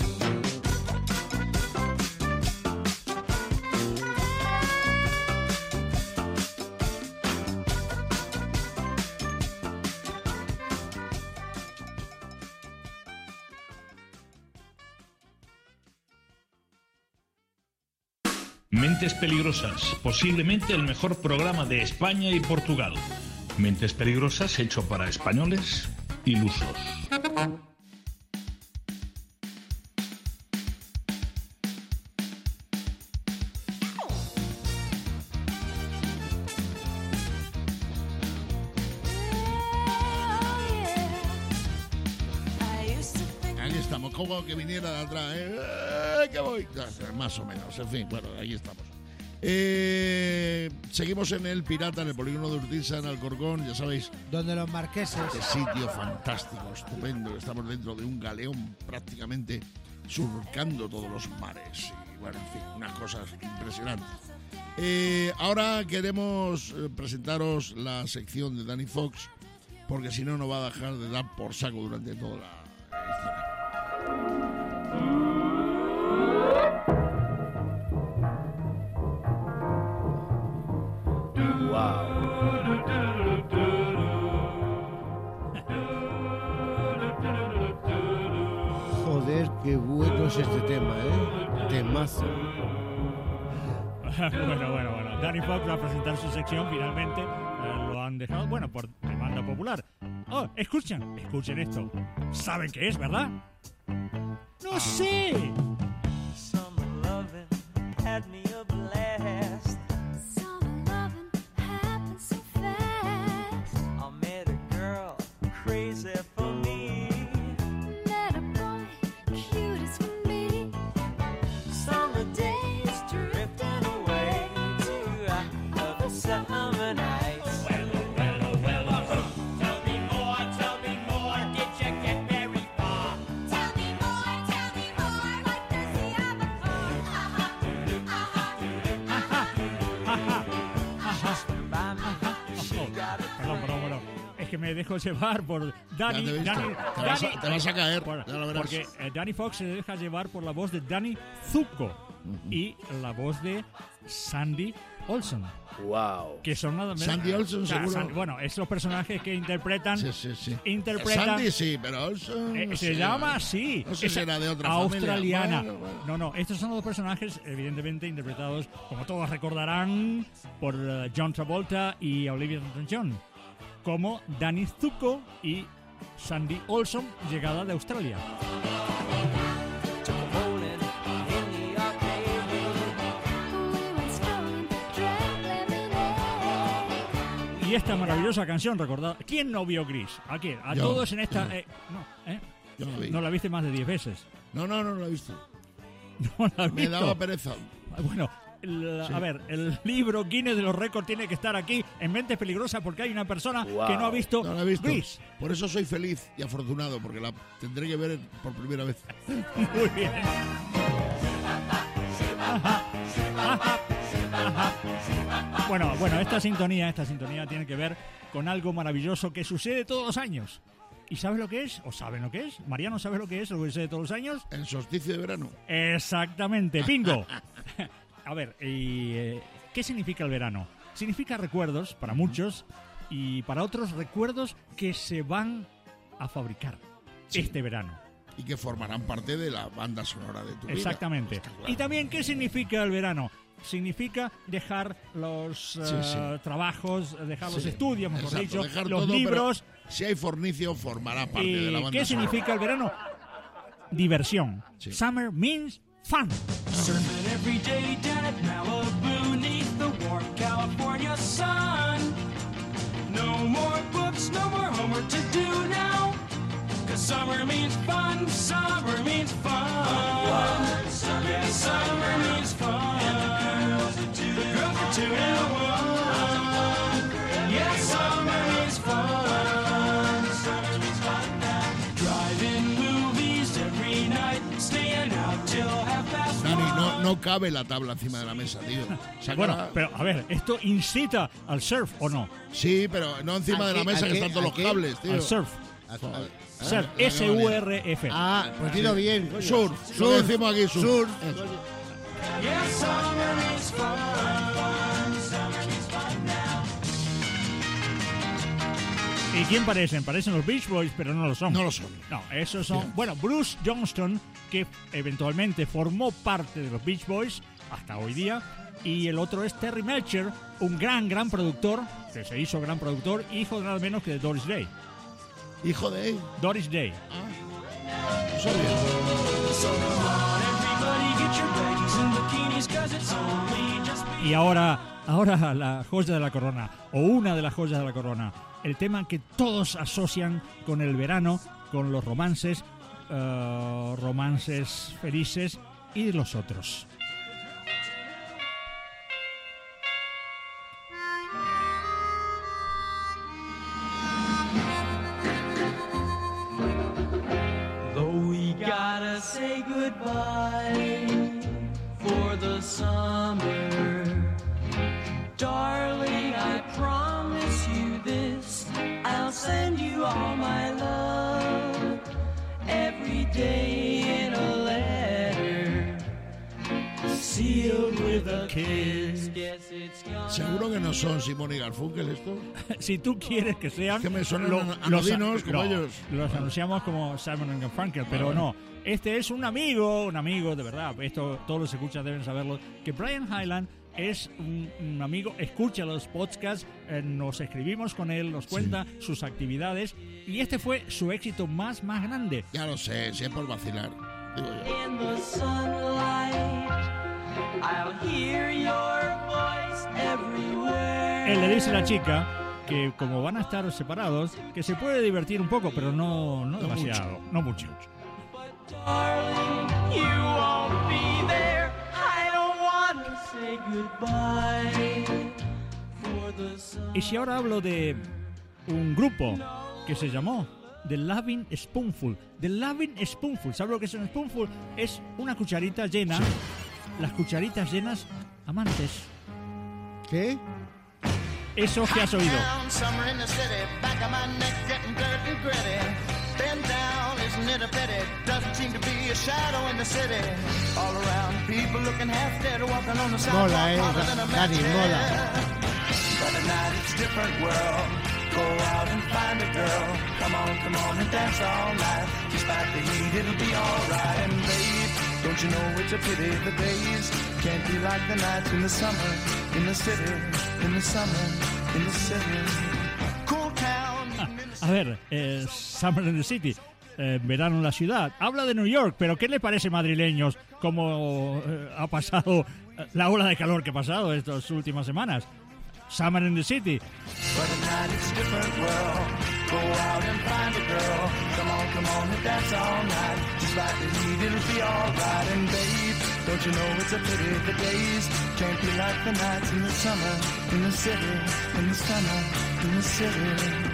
Mentes Peligrosas, posiblemente el mejor programa de España y Portugal. Mentes Peligrosas hecho para españoles ilusos. Aquí estamos, como que viniera de atrás, ¿eh? ¡Eh, que voy! Más o menos, en fin, bueno, ahí estamos. Eh, seguimos en el Pirata, en el polígono de Urtiza, en Alcorcón, ya sabéis. Donde los marqueses. Qué sitio fantástico, estupendo. Estamos dentro de un galeón prácticamente surcando todos los mares. Y bueno, en fin, unas cosas impresionantes. Eh, ahora queremos eh, presentaros la sección de Danny Fox, porque si no, no va a dejar de dar por saco durante toda la... Joder, qué bueno es este tema, ¿eh? Temazo. bueno, bueno, bueno. Danny Fox va a presentar su sección finalmente. Eh, lo han dejado, bueno, por demanda popular. Oh, escuchen, escuchen esto. ¿Saben qué es, verdad? ¡No sé! Summer loving had me a blast. Summer loving happened so fast. I met a girl crazy for me. Met a boy cute as for me. Summer days drifting away to other summer nights. Well, well, well, tell me more, tell me more. Did you get very far? Tell me more, tell me more. What does he have Perdón, perdón, perdón. Es que me dejo llevar por Danny. Ya te he visto. Danny, Te vas a- Danny- te vas a caer, por- ya lo verás. Porque eh, Danny Fox se deja llevar por la voz de Danny Zuko y la voz de Sandy Olson. Wow. Que son nada menos. Sandy Olson, O sea, seguro. Sandy- bueno, esos personajes que interpretan. Sí, sí, sí. Interpretan. Sandy sí, pero Olson... Eh, no se sé. llama así. No sé Es si era de otra australiana. familia. Bueno, bueno. No, no, estos son los personajes, evidentemente interpretados, como todos recordarán, por eh, John Travolta y Olivia Newton-John, como Danny Zuko y Sandy Olson, llegada de Australia. Y esta maravillosa canción, recordad, ¿quién no vio Gris? ¿A quién? A Yo, todos en esta... yo. eh, no, ¿eh? Yo la vi. No la viste más de diez veces. No, no, no, no la he visto. No la has Me visto. daba pereza. Bueno, el- Sí. a ver, el libro Guinness de los récords tiene que estar aquí en Mentes Peligrosas porque hay una persona Wow. que no ha visto, No la he visto. Gris. Por eso soy feliz y afortunado, porque la tendré que ver por primera vez. Muy bien. Ajá, ajá, ajá. Bueno, bueno, esta sintonía, esta sintonía tiene que ver con algo maravilloso que sucede todos los años. ¿Y sabes lo que es? ¿O saben lo que es? Mariano, ¿sabes lo que es? ¿Lo que sucede todos los años? El solsticio de verano. Exactamente, bingo. A ver, y, eh, ¿qué significa el verano? Significa recuerdos para muchos y para otros recuerdos que se van a fabricar Sí. este verano. Y que formarán parte de la banda sonora de tu vida. Exactamente. Está claro. Y también, ¿qué significa el verano? Significa dejar los Sí, eh, sí. trabajos, dejar los Sí, estudios, mejor exacto, dicho, dejar los todo, libros. pero si hay fornicio, formará parte ¿Y de la banda qué sonora. significa el verano? Diversión. Sí. Summer means fun. Surfing every day down at Malibu, neath the warm California sun. No more books, no more homework to do now. Cause summer means fun, summer means fun. Summer, summer means fun. And the girls are two, the girls are two in one. no cabe la tabla encima de la mesa, tío. Saca Bueno, la- pero a ver, ¿esto incita al surf o no? Sí, pero no encima ¿A de la qué- mesa a que qué- están todos a los qué? cables, tío. Al surf. Ah, Surf, la S U R F. Ah, pues dilo bien. coño. Surf, lo que decimos aquí, surf. Surf. Eso. ¿Y quién parecen? Parecen los Beach Boys, pero no lo son. No lo son. No, esos son... Bueno, Bruce Johnston, que eventualmente formó parte de los Beach Boys hasta hoy día, y el otro es Terry Melcher, un gran, gran productor, que se hizo gran productor, hijo de nada menos que de Doris Day. Hijo de él. Doris Day. No sabía. Y ahora, ahora la joya de la corona, o una de las joyas de la corona, el tema que todos asocian con el verano, con los romances, eh, romances felices y los otros. Though we gotta say goodbye for the summer, darling, I promise you this, I'll send you all my love every day in a letter, sealed with a kiss. Guess it's gonna ¿Seguro que no son Simón y Garfunkel estos? Si tú quieres que sean... Es que me suenan lo- an- los- anodinos como no, ellos. Los anunciamos como Simon and Garfunkel, pero no. Este es un amigo, un amigo de verdad. Esto todos los escuchas deben saberlo. Que Brian Hyland es un, un amigo, escucha los podcasts, eh, nos escribimos con él, nos cuenta sus actividades. Y este fue su éxito más, más grande. Ya lo sé, si es por vacilar. Digo yo. in the sunlight, I'll hear your voice everywhere. Él le dice a la chica que como van a estar separados, que se puede divertir un poco, pero no, no demasiado, no mucho. Darling, you won't be there. I don't wanna say goodbye for the sun. Y si ahora hablo de un grupo que se llamó The Loving Spoonful. The Loving Spoonful. ¿Sabes lo que es un spoonful? Es una cucharita llena, las cucharitas llenas, amantes. ¿Qué? Eso que has oído. Down, summer in the city, back of my neck getting dirt and gritty. Bend down, isn't it a pity? Doesn't seem to be a shadow in the city. All around, people looking half dead, walking on the sidewalk, Mola, eh, hotter than a Dani, match mola. head. But at night it's a different world. Go out and find a girl. Come on, come on and dance all night. Despite the heat, it'll be alright. And babe, don't you know it's a pity the days can't be like the nights in the summer, in the city, in the summer, in the city. Cool town. A ver, eh, Summer in the City, eh, verano en la ciudad. Habla de New York, pero ¿qué le parece, madrileños, cómo eh, ha pasado eh, la ola de calor que ha pasado estas últimas semanas? Summer in the City. But at night it's a different world. Go out and find a girl. Come on, come on and dance all night. Just like the heat, it'll be alright. And babe, don't you know it's a pity the days can't be like the nights in the summer, in the city, in the summer, in the city.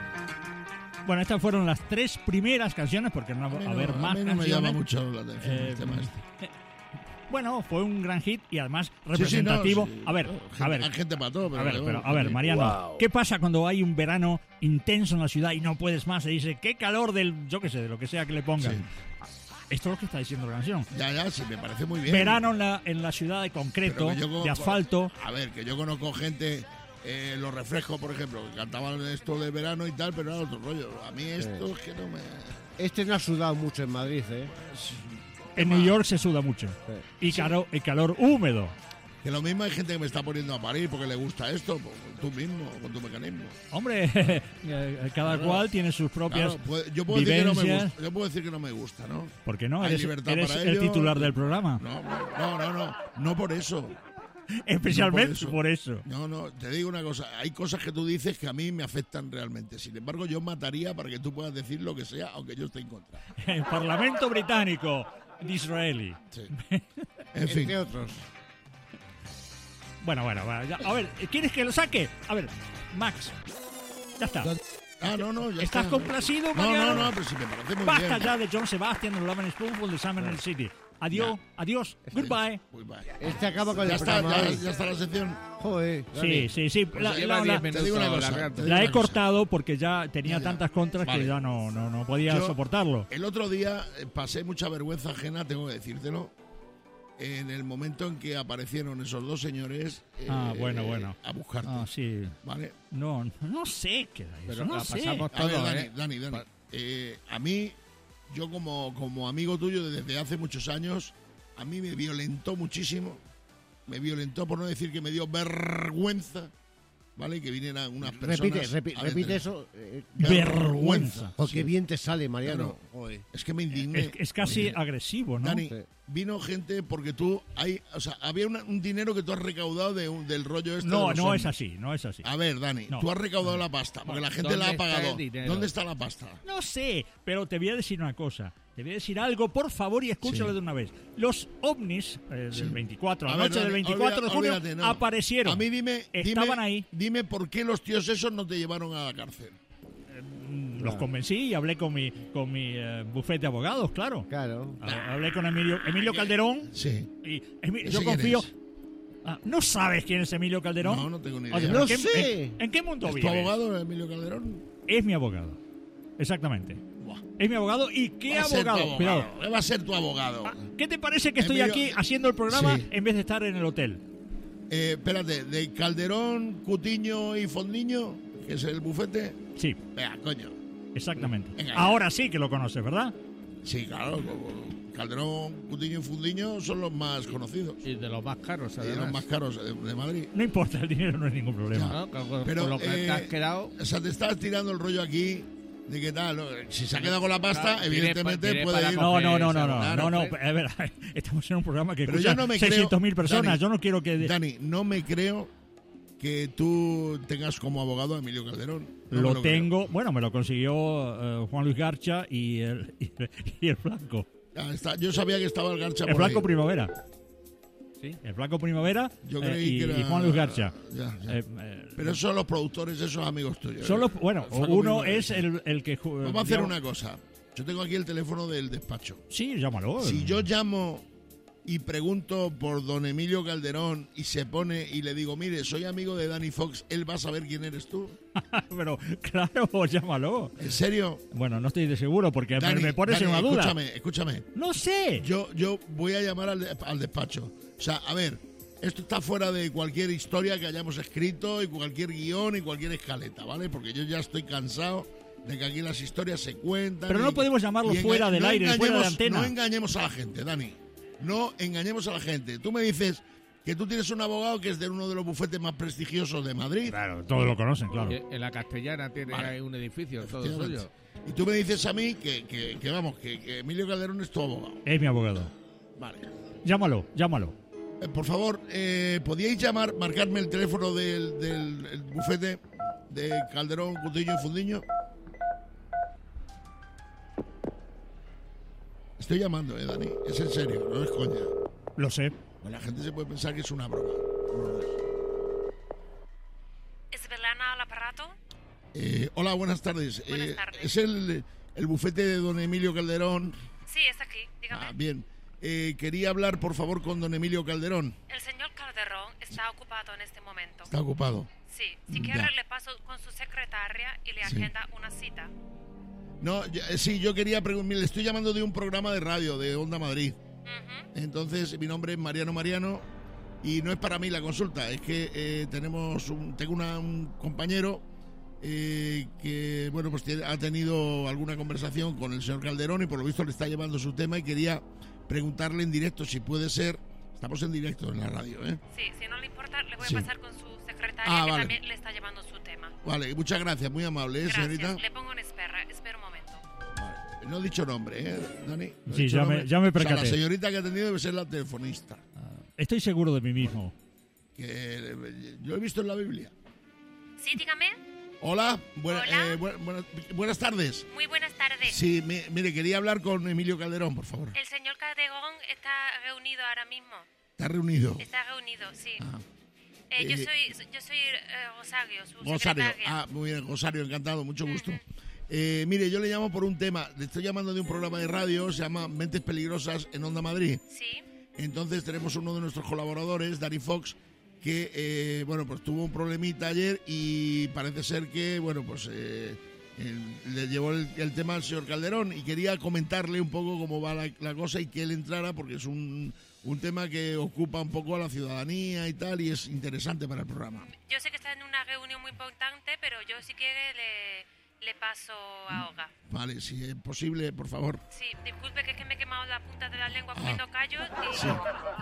Bueno, estas fueron las tres primeras canciones, porque no A mí va a no- haber a más mí no me canciones. llama mucho la atención Eh, el tema este. Bueno, fue un gran hit y además Sí, sí, no, representativo. sí. A ver, a ver, Hay gente para todo, pero... a ver, bueno, pero, a ver, sí. Mariano, Wow. ¿qué pasa cuando hay un verano intenso en la ciudad y no puedes más? Se dice, qué calor del, yo qué sé, de lo que sea que le pongas. Sí. Esto es lo que está diciendo la canción. Ya, ya, sí, me parece muy bien. Verano en la, en la ciudad de concreto, Pero que yo con- de asfalto. A ver, que yo conozco gente, eh, los refrescos, por ejemplo, que cantaban esto de verano y tal, pero era otro rollo. A mí esto es que no me... Este no ha sudado mucho en Madrid, ¿eh? En New York se suda mucho. Y calor, y calor húmedo. Que lo mismo hay gente que me está poniendo a parir porque le gusta esto, pues, tú mismo, con tu mecanismo. Hombre, eh, cada Claro. cual tiene sus propias Claro, puede- yo, puedo decir que no me vivencias. gusta, yo puedo decir que no me gusta, ¿no? ¿Por qué no? Hay Eres, libertad eres para el ello. titular del programa. No, no, no, no, no por eso. Especialmente No por eso. No, no, te digo una cosa, hay cosas que tú dices que a mí me afectan realmente. Sin embargo, yo mataría para que tú puedas decir lo que sea, aunque yo esté en contra. El Parlamento Británico de Israel. Sí. En fin. Entre otros. Bueno, bueno, bueno, ya, a ver, ¿quieres que lo saque? A ver, Max, ya está. Ah, no, no, ya ¿Estás está. complacido, No, Mariano? no, no, pero si me parece muy Basta bien. ya de John Sebastian, de Love and Spoonful, de Summer in the City. Adiós, adiós, goodbye. Este acaba con Ya el está, programa ya, hoy. ya está la sección. Joder. Sí, sí, sí. Pues La, lleva la- diez la- minutos te digo una cosa, largando. te digo la he una cosa. cortado porque ya tenía Ya, ya. tantas contras Vale. que ya no, no, no podía Yo- soportarlo. El otro día eh, pasé mucha vergüenza ajena, tengo que decírtelo, en el momento en que aparecieron esos dos señores eh, Ah, bueno, bueno. a buscarte. Ah, sí. ¿Vale? No, no sé qué era eso, Pero no la sé. pasamos A ver, todo, Dani, ¿eh? Dani, Dani, eh, a mí, yo como, como amigo tuyo desde hace muchos años, a mí me violentó muchísimo, me violentó por no decir que me dio vergüenza, ¿vale? Que vinieran unas personas... Repite, repi- a repite detener. eso. eh, Vergüenza. Porque bien te sale, Mariano. Claro. Joder. Es que me indigné. Es, es casi Porque, agresivo, ¿no? Dani, Sí. vino gente porque tú hay, o sea, había una- un dinero que tú has recaudado de un- del rollo este. de No, los no es ovnis. así, no es así. A ver, Dani, No. tú has recaudado la pasta, porque la gente la ha ¿dónde está pagado. el dinero? ¿Dónde está la pasta? No sé, pero te voy a decir una cosa. Te voy a decir algo, por favor, y escúchalo Sí. de una vez. Los ovnis eh, Sí. del veinticuatro, la A ver, noche del Dani, veinticuatro de olvida- junio, olvídate, no. aparecieron. A mí dime, Estaban dime, ahí. Dime por qué los tíos esos no te llevaron a la cárcel. Los convencí y hablé con mi, con mi eh, bufete de abogados, claro. Claro. Ha- Hablé con Emilio, Emilio Calderón Sí. y Emi- ¿Ese yo quién confío. es? Ah, ¿no sabes quién es Emilio Calderón? No, no tengo ni Oye, idea. ¿pero No qué- sé. ¿En, en qué mundo ¿Es tu vives? abogado, Emilio Calderón? Es mi abogado. Exactamente. Buah. Es mi abogado. ¿Y qué Va a ser tu abogado? Cuidado. abogado. Va a ser tu abogado. Ah, ¿Qué te parece que estoy Emilio- aquí haciendo el programa Sí. en vez de estar en el hotel? Eh, espérate, de Calderón, Cutiño y Fondiño, que es el bufete. Sí, Vea, coño. exactamente. Venga, ya. Ahora sí que lo conoces, ¿verdad? Sí, claro. Calderón, Cutiño y Fundiño son los más conocidos. Y de los más caros, Y además. los más caros de, de Madrid. No importa, el dinero no es ningún problema. ¿no? Con, con- Pero, con lo que eh, te has quedado. O sea, te estás tirando el rollo aquí de que tal. ¿no? Si se ha quedado con la pasta, Claro, tiene evidentemente pa- tiene puede para ir. No, no, no, no, no, Claro, no, no, pues. a ver, estamos en un programa que Pero escucha yo no me creo- seiscientas mil personas, Dani, yo no quiero que... Dani, no me creo que tú tengas como abogado a Emilio Calderón. No me lo creo. tengo, bueno, me lo consiguió eh, Juan Luis Garcha y el, y, y el Flanco. Ah, está. Yo sabía que estaba el Garcha El por Flanco ahí. Primavera. Sí, el Flanco Primavera Yo eh, creí y, que era... y Juan Luis Garcha. Ya, ya. Eh, eh, Pero esos son los productores, esos amigos tuyos. son los- ¿eh? bueno, Flanco uno Primavera. es el, el que... ju- Vamos a hacer yo- una cosa. Yo tengo aquí el teléfono del despacho. Sí, llámalo. Si yo llamo y pregunto por don Emilio Calderón y se pone y le digo, mire, soy amigo de Danny Fox, ¿él va a saber quién eres tú? Pero claro, llámalo. ¿En serio? Bueno, no estoy de seguro porque me- Dani, me pones en Dani, una duda. Escúchame, escúchame. No sé. Yo, yo voy a llamar al, de- al despacho. O sea, a ver, esto está fuera de cualquier historia que hayamos escrito y cualquier guión y cualquier escaleta, ¿vale? Porque yo ya estoy cansado de que aquí las historias se cuentan. Pero y- no podemos llamarlo y enga- fuera del no aire, fuera de engañemos- antena. No engañemos a la gente, Dani. No engañemos a la gente. Tú me dices que tú tienes un abogado que es de uno de los bufetes más prestigiosos de Madrid. Claro, todos lo conocen, claro. Que en la Castellana tiene Vale. ahí un edificio, todo Efectivamente. suyo. Y tú me dices a mí que, que, que vamos, que, que Emilio Calderón es tu abogado. Es mi abogado. Vale. Llámalo, llámalo. Eh, por favor, eh, ¿podíais llamar, marcarme el teléfono del, del el bufete de Calderón, Cutiño y Fundiño? Estoy llamando, eh, Dani. Es en serio, no es coña. Lo sé. Pues la gente se puede pensar que es una broma. ¿Es Belana al aparato? Eh, hola, buenas tardes. Buenas Eh, tardes. Es el, el bufete de don Emilio Calderón. Sí, es aquí, dígame. Ah, bien. Eh, quería hablar, por favor, con don Emilio Calderón. El señor Calderón está ocupado en este momento. Está ocupado. Sí, si Ya. quiere le paso con su secretaria y le Sí. agenda una cita. No, ya- eh, sí, yo quería preguntar. Le estoy llamando de un programa de radio de Onda Madrid. Ujú. Entonces, mi nombre es Mariano Mariano y no es para mí la consulta, es que eh, tenemos un, tengo una- un compañero eh, que, bueno, pues tiene- ha tenido alguna conversación con el señor Calderón y por lo visto le está llevando su tema y quería preguntarle en directo si puede ser, estamos en directo en la radio, ¿eh? Sí, si no le importa, le voy Sí. a pasar con su secretaria Ah, que vale. también le está llevando su tema. Vale, muchas gracias, muy amable, ¿eh, Gracias, señorita? le pongo en espera, espera un momento. Vale. No he dicho nombre, ¿eh, Dani? No he Sí, dicho ya me- nombre. ya me O sea, percaté. la señorita que ha atendido debe ser la telefonista. Estoy seguro de mí mismo. Que eh, yo he visto en la Biblia. Sí, dígame. Hola, buena- Hola. eh, bu- buenas, buenas tardes. Muy buenas tardes. Sí, mi- mire, quería hablar con Emilio Calderón, por favor. El señor Calderón está reunido ahora mismo. Está reunido. Está reunido, sí. Ah, Eh, yo eh, soy, yo soy eh, Rosario, su Rosario. secretaria. Ah, muy bien, Rosario, encantado, mucho gusto. Eh, mire, yo le llamo por un tema. Le estoy llamando de un programa de radio, se llama Mentes Peligrosas en Onda Madrid. Sí. Entonces tenemos uno de nuestros colaboradores, Danny Fox, que, eh, bueno, pues tuvo un problemita ayer y parece ser que, bueno, pues eh, el- le llevó el, el tema al señor Calderón y quería comentarle un poco cómo va la, la cosa y que él entrara porque es un, un tema que ocupa un poco a la ciudadanía y tal y es interesante para el programa. Yo sé que está en una reunión muy importante, pero yo si quiere le, le paso a Olga. Vale, si es posible, por favor. Sí, disculpe que es que me he quemado la punta de la lengua Ah. comiendo callos y, Sí.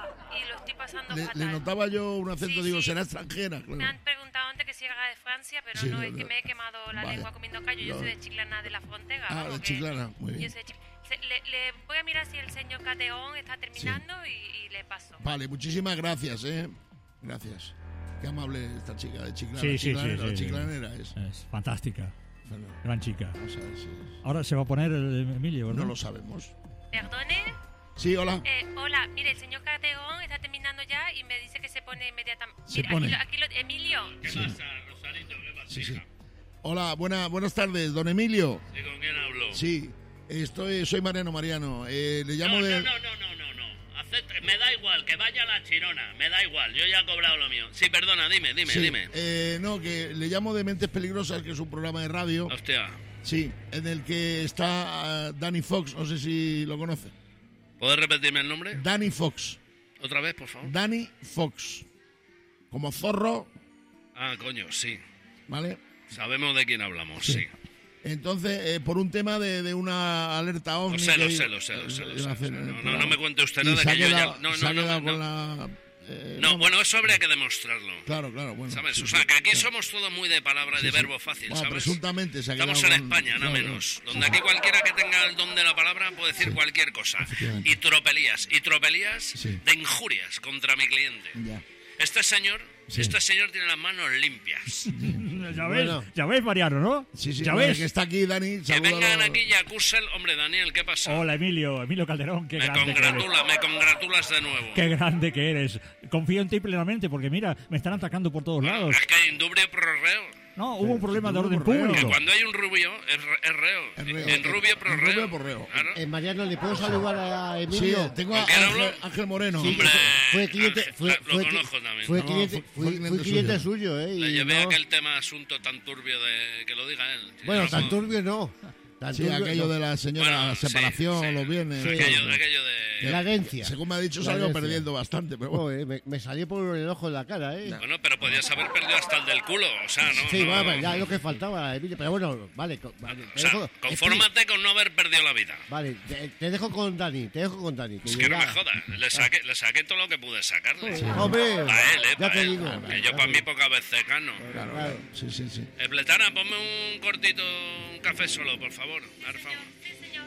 y lo estoy pasando Le, fatal. le notaba yo un acento, Sí, digo, sí. será extranjera. Me Claro. han preguntado antes que si era de Francia, pero Sí, no, no, es que no. me he quemado la Vale. lengua comiendo callos. Yo No. soy de Chiclana de la Frontera. Ah, vamos, de que- Chiclana, muy bien. yo soy de Chic- Se- le, le voy a mirar si el señor Cateón está terminando y, y le paso. Vale, muchísimas gracias, ¿eh? Gracias. Qué amable esta chica de Chiclana. Sí, sí, sí, Chiclanera, sí, sí. chiclanera es. Es fantástica. Bueno, Gran chica. vamos a ver si- Ahora se va a poner el Emilio, ¿no? No lo sabemos. Perdone. Sí, hola. Eh, hola, mire, el señor Cateón está terminando ya y me dice que se pone inmediatamente. Se Mira, pone. Aquí, lo- aquí lo, Emilio. ¿Qué Sí. pasa, Rosarito? ¿Qué pasa? Sí, sí. Hola, buena, buenas tardes, don Emilio. ¿Y con quién hablo? Sí, estoy, soy Mariano Mariano. Eh, le llamo no, de... no, no, no, no, no, no. Acepta- me da igual, que vaya la chirona. Me da igual, yo ya he cobrado lo mío. Sí, perdona, dime, dime, Sí, dime. eh, no, que le llamo de Mentes Peligrosas, que es un programa de radio. Hostia, Sí, en el que está ah, Danny Fox, no sé si lo conoce. ¿puedes repetirme el nombre? Danny Fox. Otra vez, por favor. Danny Fox. Como zorro, Ah, coño, sí. ¿vale? Sabemos de quién hablamos, Sí. sí. Entonces, eh, por un tema de, de una alerta ovni... Lo sé, que lo hay- sé, lo sé, lo sé, lo eh, sé, iba a hacer lo sé. en el No, no, programa. no me cuente usted Y nada se ha que yo ya- quedado- no, se ha no, no, quedado no. con la... eh, No, bueno, eso habría que demostrarlo. Claro, claro, bueno. ¿Sabes? sí, O sea, sí, que aquí claro. somos todos muy de palabra, Sí, de sí. verbo fácil, Bueno, ¿sabes? presuntamente se ha Estamos quedado en con- España, no claro, menos. claro. Donde aquí cualquiera que tenga el don de la palabra puede decir cualquier cosa. Efectivamente. Y tropelías, y tropelías Sí. de injurias contra mi cliente. Ya. Este señor, Sí. este señor tiene las manos limpias. Ya ves, Bueno. ya ves, Mariano, ¿no? Sí, sí, ya bueno, ves. que está aquí, Dani. Que salúdalo. vengan aquí y acusen... Hombre, Daniel, ¿qué pasa? Hola, Emilio, Emilio Calderón, qué me grande que eres. congratula, me congratulas de nuevo. Qué grande que eres. Confío en ti plenamente porque mira, me están atacando por todos lados. Es que indubrio pro reo. No, hubo un problema de orden por reo. Que público. cuando hay un rubio, es, re- es reo. Es reo. En rubio pro En reo. rubio pro reo. Claro. Eh, Mariano, ¿le puedo saludar a Sí, Emilio? tengo a ¿Con quién Ángel, hablo? Ángel Moreno. Sí, Hombre, fue cliente, Ángel, fue, lo fue, conozco también. fue No, cliente, fue- fue- fue cliente fue cliente suyo. suyo, ¿eh? Le y llevé no- aquel tema asunto tan turbio de que lo diga él. Yo Bueno, no tan puedo- turbio no. Tan Sí, turbio aquello no. de la señora Bueno, sí, separación, sí. los bienes. Aquello, todo. aquello de... La herencia. Según me ha dicho, La salgo herencia. perdiendo bastante, pero bueno. Joder, me, me salió por el ojo de la cara, ¿eh? Bueno, pero podías haber perdido hasta el del culo, o sea, ¿no? Sí, no, bueno, ya es lo que faltaba, Emilio. Pero bueno, vale. co- vale, O te sea, dejo- confórmate con no haber perdido la vida. Vale, te, te dejo con Dani, te dejo con Dani. Es yo que no ya- me jodas. Le saqué, le saqué todo lo que pude sacarle. Hombre, A él, ¿eh? ya para te él. digo. Que yo para mí pocas veces gano. Claro, Claro. claro. Sí, sí, sí. Eh, Pletana, ponme un cortito, un café solo, por favor. Por favor. Sí, señor.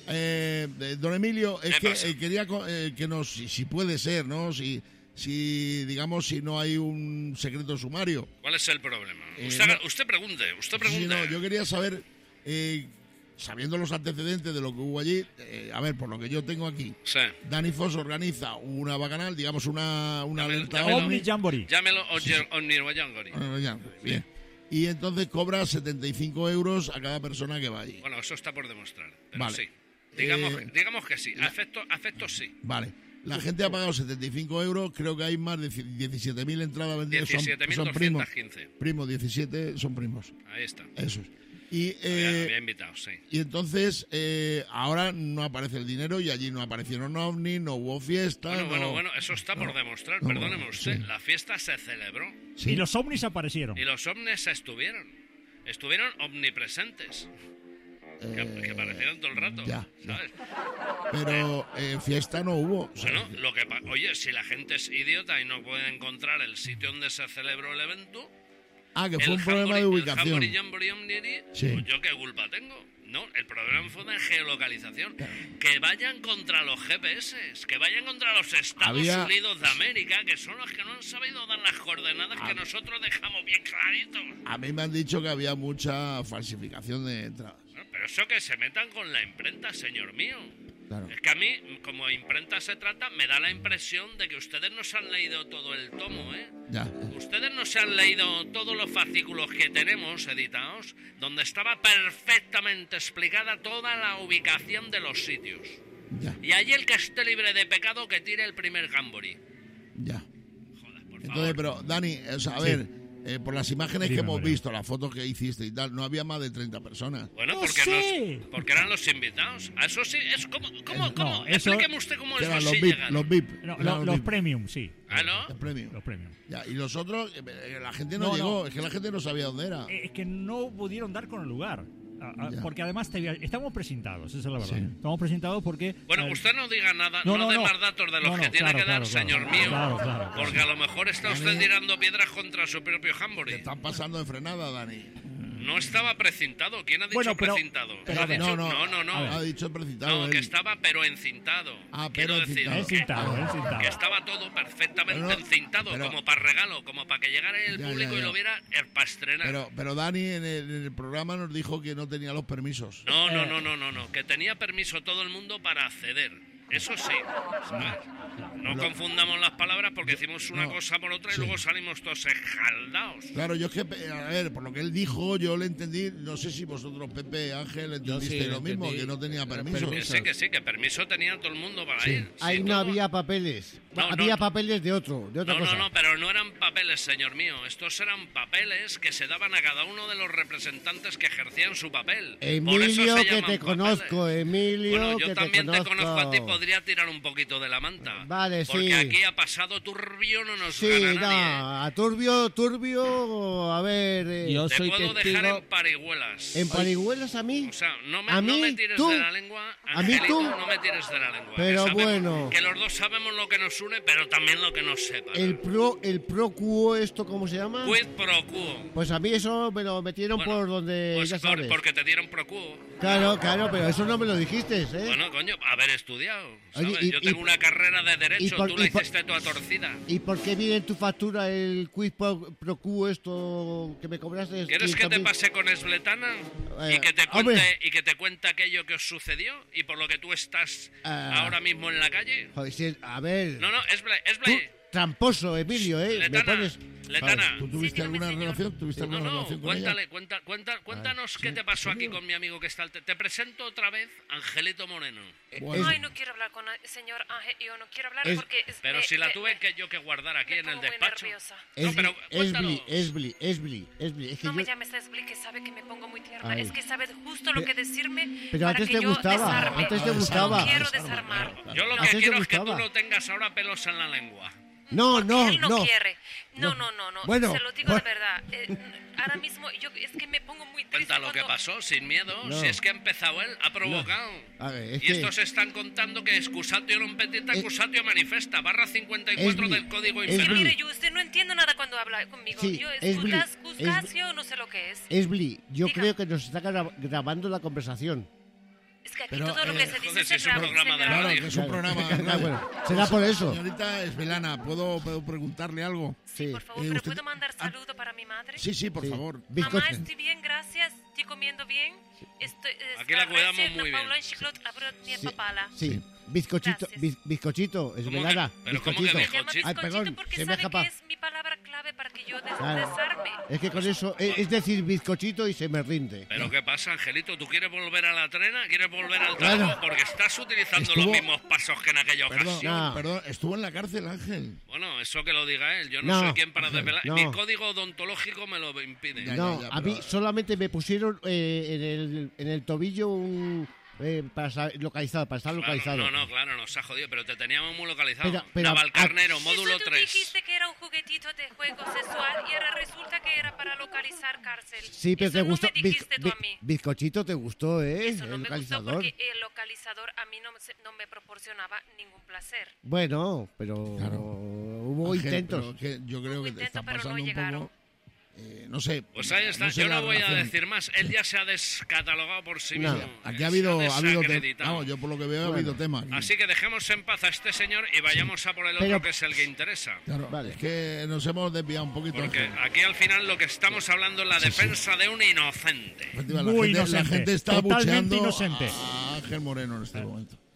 Eh, eh, don Emilio, es ¿Qué que pasa? eh, quería co- eh, que nos, si, si puede ser, ¿no? Si, si, digamos, si no hay un secreto sumario. ¿Cuál es el problema? Eh, usted, no- haga- usted pregunte, usted Sí, pregunte. no, yo quería saber, eh, sabiendo los antecedentes de lo que hubo allí, eh, a ver, por lo que yo tengo aquí, Sí. Danny Foss organiza una bacanal, digamos, una, una Llámelo, alerta llámelo. ovni. Omni Jamboree. Llámelo Oyer- Onirwayangori. Ah, ya, bien. Y entonces cobra setenta y cinco euros a cada persona que va allí. Bueno, eso está por demostrar. Pero Vale. sí. Digamos, Eh, digamos que sí. A efectos a efectos sí. Vale. La gente ha pagado setenta y cinco euros, creo que hay más de diecisiete mil entradas vendidas. Son, diecisiete mil son primos. doscientos quince. Primos, diecisiete son primos. Ahí está. Esos. Y, Había, eh, había invitado, sí. y entonces, eh, ahora no aparece el dinero y allí no aparecieron ovnis, no hubo fiesta. Bueno, no- bueno, bueno, eso está por no. demostrar. No, Perdóneme bueno, usted. sí. La fiesta se celebró Sí. Y los ovnis aparecieron. y los ovnis estuvieron. Estuvieron omnipresentes. Que, Eh, que aparecieron todo el rato. ya, ya. ¿Sabes? Pero eh, fiesta no hubo. o sea, Bueno, lo que pa- oye, si la gente es idiota y no puede encontrar el sitio donde se celebró el evento, ah, que fue el un problema de jamboree- ubicación. el jamboree, jamboree, omniri, Sí. pues yo qué culpa tengo. No, el problema fue de geolocalización. Que vayan contra los G P S, que vayan contra los Estados Había- Unidos de América, que son los que no han sabido dar las coordenadas que nosotros dejamos bien claritos. A mí me han dicho que había mucha falsificación de entradas. No, pero eso que se metan con la imprenta, señor mío. Claro. Es que a mí, como imprenta se trata, me da la impresión de que ustedes no se han leído todo el tomo, ¿eh? Ya. Ustedes no se han leído todos los fascículos que tenemos editados, donde estaba perfectamente explicada toda la ubicación de los sitios. Ya. Y allí el que esté libre de pecado que tire el primer gambori. Ya. Joder, por Entonces, favor. pero, Dani, o sea, a Sí. ver, eh, por las imágenes Dime, que hemos María. visto, las fotos que hiciste y tal, no había más de treinta personas. Bueno, ¡No porque, sé! nos- porque eran los invitados. A Eso sí, es como... ¿Cómo? Eh, cómo? no, eso- Explíqueme usted cómo Que es eran los los sí V I P, llegan. los V I P. No, eran lo- los los V I P. premium, sí. ¿Ah, no? Los premium. Los premium. Ya, y los otros, eh, la gente no, No, llegó, no. es que la gente no sabía dónde era. Eh, Es que no pudieron dar con el lugar. Ah, ah, Ya. Porque además te había- estamos presentados, esa es la verdad. Sí. Estamos presentados porque... Bueno, eh, usted no diga nada, No, no, no, dé no. más datos de los No, no, que tiene claro, que dar, claro, claro. señor mío. Claro, claro, claro. Porque a lo mejor está usted Dani. tirando piedras contra su propio Te Jamboree. están pasando de frenada, Dani. No estaba precintado. ¿Quién ha dicho Bueno, pero- precintado? pero ¿Ha a ver. dicho- No, no, no, no. a ver. Ha dicho precintado No, él. que estaba pero encintado. Ah, Quiero pero decir, encintado. Es cintado, es cintado. que estaba todo perfectamente Pero no- encintado, pero- como para regalo, como para que llegara el Ya, público ya, y ya. lo viera para estrenar. Pero, pero Dani en el, en el programa nos dijo que no tenía los permisos. No, no, Eh. no, no, no, no, que tenía permiso todo el mundo para acceder. Eso sí, ¿sabes? No Lo- confundamos las palabras porque decimos una no, cosa por otra y sí. luego salimos todos escaldados. Claro, yo es que, a ver, por lo que él dijo, yo le entendí, no sé si vosotros, Pepe, Ángel, entendiste sí, lo mismo, entendí. que no tenía Era permiso. Que sí, que sí, que permiso tenía todo el mundo para Sí. ir. Ahí Sí, no todo- había papeles. No, había no. papeles de otro, de otra No, cosa. no, no, pero no eran papeles, señor mío. Estos eran papeles que se daban a cada uno de los representantes que ejercían su papel. Por eso Emilio, se que llaman te papeles. conozco, Emilio, Bueno, que yo te también te conozco. conozco a ti, podría tirar un poquito de la manta. Vale, Porque sí. aquí ha pasado turbio, no nos Sí, gana no, nadie. a turbio, turbio, a ver... eh, Yo Te soy puedo testigo. dejar en parihuelas. ¿En parihuelas a mí? O sea, no me, ¿A no mí? me tires ¿Tú? de la lengua, ¿A mí Angelito, tú? no me tires de la lengua. Pero que sabemos- bueno. Que los dos sabemos lo que nos une, pero también lo que nos separa. El pro, el pro quo, ¿esto cómo se llama? Quid pro quo. Pues a mí eso me lo metieron Bueno, por donde, Pues ya por- sabes. porque te dieron pro quo. Claro, claro, pero eso no me lo dijiste, ¿eh? Bueno, coño, haber estudiado. ¿sabes? Oye, y- Yo tengo y- una carrera de y Derecho, por- tú la y por- hiciste toda torcida. ¿Y por qué viene en tu factura el quiz pro, pro quo esto que me cobraste? ¿Quieres que te quinientos mil? pase con Esbletana? Eh, y, que te hombre. cuente, y que te cuente aquello que os sucedió y por lo que tú estás Ah. ahora mismo en la calle. Joder, si es- a ver... No, no, Esble, Tú, Esble. tramposo, Emilio, ¿eh? Letana, me pones... Letana. ¿Tú tuviste alguna relación? ¿Tuviste No, alguna no, relación con cuéntale, ella? cuenta, cuenta, cuéntanos qué te pasó aquí con mi amigo que está al te, te presento otra vez Angelito Moreno. Bueno. Ay, no quiero hablar con el señor Ángel. Yo no quiero hablar Es- porque... es- Pero me- si la me- tuve que yo que guardar aquí me en el pongo muy despacho. nerviosa. No, pero Esbli, cuéntanos. Esbli, Esbli, Esbli. Es que No me yo... llames Esbli, que sabe que me pongo muy tierna. Ay. Es que sabe justo lo Pe- que decirme pero para antes que te yo gustaba, desarme. antes te No gustaba. quiero desarmar. Yo lo que Antes te quiero es que tú gustaba. no tengas ahora pelos en la lengua. No, no, Él no, no. quiere. No, no, no, no. Bueno, Se lo digo pues- de verdad. Eh, ahora mismo yo es que me pongo muy triste. Cuenta lo que cuando- pasó, sin miedo. No. Si es que ha empezado él, ha provocado. A ver, es Y que... estos están contando que excusatio non petita, Eh, accusatio manifesta, barra cincuenta y cuatro Esbli, del Código Esbli. Que Infernal. mire, yo usted no entiendo nada cuando habla conmigo. Sí, yo Esbli, escuchas, Esbli. Cuscasio, no sé lo que es. Esbli, yo Diga. creo que nos está gra- grabando la conversación. Es que aquí Pero, todo lo eh, que se dice joder, si se es un graba. programa se de graba. Claro, radio. que es un programa. Ah, claro. bueno, será por eso. Señorita Esbelana, ¿puedo, ¿puedo preguntarle algo? Sí, por favor, Eh, pero usted- ¿puedo mandar ah, saludo para mi madre? Sí, sí, por Sí. favor. Bizcocho. Mamá, estoy bien, gracias. Estoy comiendo bien. Estoy, Aquí la cuidamos muy bien. Sí, sí. Bizcochito, Gracias. biz- bizcochito, Esbelana, ¿Pero cómo que bizcochito. Me llama Bizcochito? Ay, bizcochito perdón, porque se me ha sabe escapado. que es mi palabra clave para que yo des- Claro. desarme. Es que con eso, es, es decir, bizcochito y se me rinde. ¿Pero qué pasa, Angelito? ¿Tú quieres volver a la trena? ¿Quieres volver al Claro. trabajo? Porque estás utilizando Estuvo- los mismos pasos que en aquella Perdón, ocasión. No. perdón, estuvo en la cárcel, Ángel. Bueno, eso que lo diga él. Yo no, No. soy quien para desvelar. No. Mi código odontológico me lo impide. Ya, No, ya, a pero- mí solamente me pusieron eh, en, el, en el tobillo un... eh, para sa- localizado, para estar Claro, localizado. no, no, claro, nos ha jodido, pero te teníamos muy localizado. Pero- pero- Navalcarnero, Eso módulo tú tres. dijiste que era un juguetito de juego sexual y ahora resulta que era para localizar cárcel. Sí, pero Eso te no gustó. me biz- dijiste tú a bi- mí. bizcochito te gustó, ¿eh? Eso no el me gustó localizador. porque el localizador a mí no, me- no me proporcionaba ningún placer. Bueno, pero Claro. hubo Ángel, intentos. pero que yo creo Hubo que te intentos, está pero no pasando un llegaron. poco. eh, no sé. Pues ahí está, no sé yo la no voy a relación. decir más. Él ya se ha descatalogado por sí No, mismo. Aquí ha Se habido, ha habido te- desacreditado. vamos, yo por lo que veo ha Bueno. habido tema. aquí. Así que dejemos en paz a este señor y vayamos a por el Pero- otro que es el que interesa. Claro, Vale. es que nos hemos desviado un poquito. Porque Ángel. aquí al final lo que estamos hablando es la defensa de un inocente. Efectivamente, Muy la, gente, la inocente, gente está totalmente abucheando inocente. a Ángel Moreno en este momento.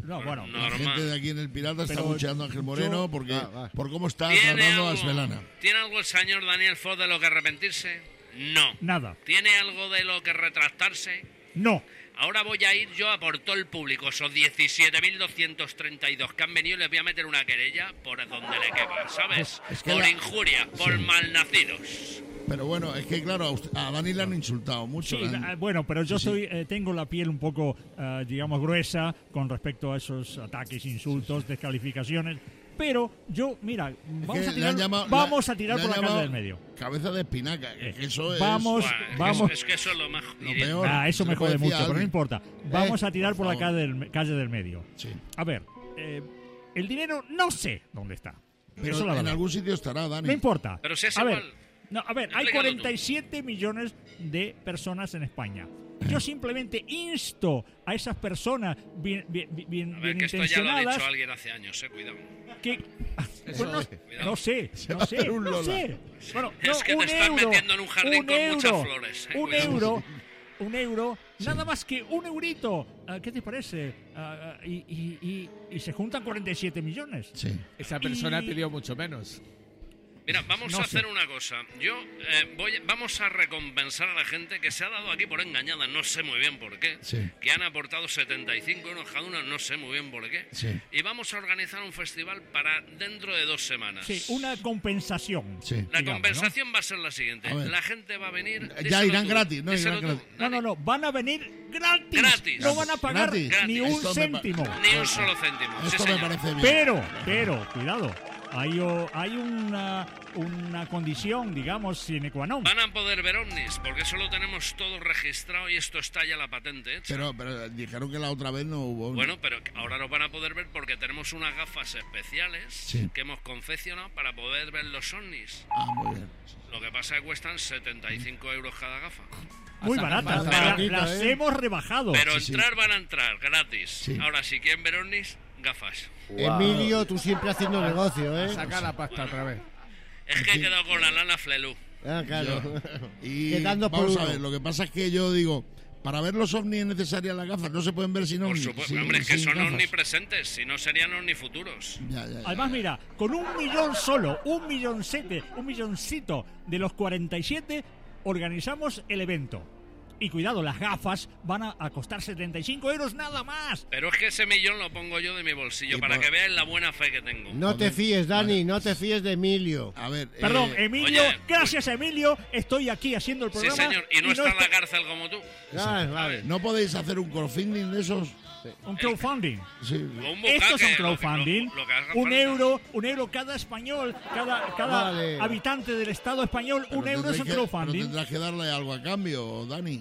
No, bueno. La gente de aquí en El Pirata está Pero bucheando a Ángel Moreno yo- porque Ah, ah. por cómo está ¿Tiene tratando a algo, Svelana. ¿Tiene algo el señor Daniel Ford de lo que arrepentirse? No. Nada. ¿Tiene algo de lo que retractarse? No. Ahora voy a ir yo a por todo el público, esos diecisiete mil doscientos treinta y dos que han venido, y les voy a meter una querella por donde le quepa, ¿sabes? Es que por la- injuria, por Sí. malnacidos. Pero bueno, es que claro, a, usted- a Dani le han insultado mucho. Sí, le han- eh, bueno, pero yo Sí, sí. soy, eh, tengo la piel un poco, eh, digamos, gruesa con respecto a esos ataques, insultos, descalificaciones. Pero yo, mira, Es vamos que a le tirar, han llamado- vamos le- a tirar le por han la calle llamado del medio. Cabeza de espinaca, que que eso es... Vamos, Buah, es que vamos. Es que eso es lo más... Lo peor. Ah, eso se me lo puede jode decir mucho, a pero no alguien. importa. Vamos Eh, a tirar por, por la favor. calle del, calle del medio. Sí. A ver, eh, el dinero no sé dónde está. Pero Eso es la en verdad. algún sitio estará, Dani. No importa. Pero si es a igual. ver, no, a ver, hay Explícalo tú. cuarenta y siete millones de personas en España. Yo simplemente insto a esas personas bien, bien, bien, A ver, bien que esto ya lo ha intencionadas dicho alguien hace años, eh, cuidado. que pues Eso no, es. no sé, Se va no a sé, hacer un no Lola. sé. Bueno, Es no, que te un estás euro, metiendo en un jardín un con muchas euro, flores, eh, un cuidado. euro, un euro, nada más que un eurito. Ah, ¿Qué te parece? Ah, ah, y, y, y, y se juntan cuarenta y siete millones. Sí. Esa persona Y- pidió mucho menos. Mira, vamos No a sé. hacer una cosa. Yo eh, voy, vamos a recompensar a la gente que se ha dado aquí por engañada, no sé muy bien por qué, Sí. que han aportado setenta y cinco euros cada una, no sé muy bien por qué. Sí. Y vamos a organizar un festival para dentro de dos semanas. Sí, una compensación. Sí. La digamos, compensación va a ser la siguiente. A ver. La gente va a venir... Ya díselo irán tú, gratis, no, díselo irán tú, gratis. No, no, no, van a venir gratis. Gratis. No van a pagar Gratis. ni Gratis. un Esto me pa- céntimo. Ni un solo céntimo. Sí, Esto me señor. parece bien. Pero, pero, cuidado, hay, o- hay una, una condición, digamos, sine qua non. Van a poder ver ovnis, porque eso lo tenemos todo registrado y esto está ya la patente hecha. Pero, pero dijeron que la otra vez no hubo... Bueno, pero ahora lo van a poder ver porque tenemos unas gafas especiales Sí. que hemos confeccionado para poder ver los ovnis. Ah, muy bien. Lo que pasa es que cuestan setenta y cinco euros cada gafa. Muy Hasta- baratas, hasta la- baratito, las ¿eh? hemos rebajado. Pero sí, sí. entrar van a entrar gratis. Sí. Ahora, si quieren ver ovnis, gafas. Emilio, tú siempre haciendo negocio, ¿eh? Saca la pasta otra vez. Es que he quedado con la lana Flelu. Ah, claro. Y Quedando por vamos a uno. ver, lo que pasa es que yo digo, para ver los ovnis es necesaria las gafas, no se pueden ver sin Por ovnis. supuesto, sin- hombre, es que sin son gafas. omnipresentes, si no serían omnifuturos. Ya, ya, ya. Además, mira, con un millón solo, un milloncete, un milloncito de los cuarenta y siete, organizamos el evento. Y cuidado, las gafas van a, a costar setenta y cinco euros nada más. Pero es que ese millón lo pongo yo de mi bolsillo Y para por- que vean la buena fe que tengo. No te fíes, Dani, no te fíes de Emilio. A ver, Perdón, eh, Emilio, oye, gracias a Emilio, estoy aquí haciendo el Sí, programa. señor, y no está en estoy- la cárcel como tú. Ah, vale. ¿no podéis hacer un crowdfunding de esos? Un crowdfunding. Sí. O un Esto es bucaque, un crowdfunding. lo que- lo que haga un falta. euro, un euro cada español, cada, cada Vale. habitante del Estado español, un Pero euro es tendréis un que- pero crowdfunding. tendrás que darle algo a cambio, Dani.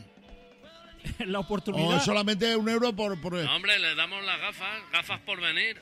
La O oportunidad. solamente un euro por... por... No, hombre, le damos las gafas, gafas por venir.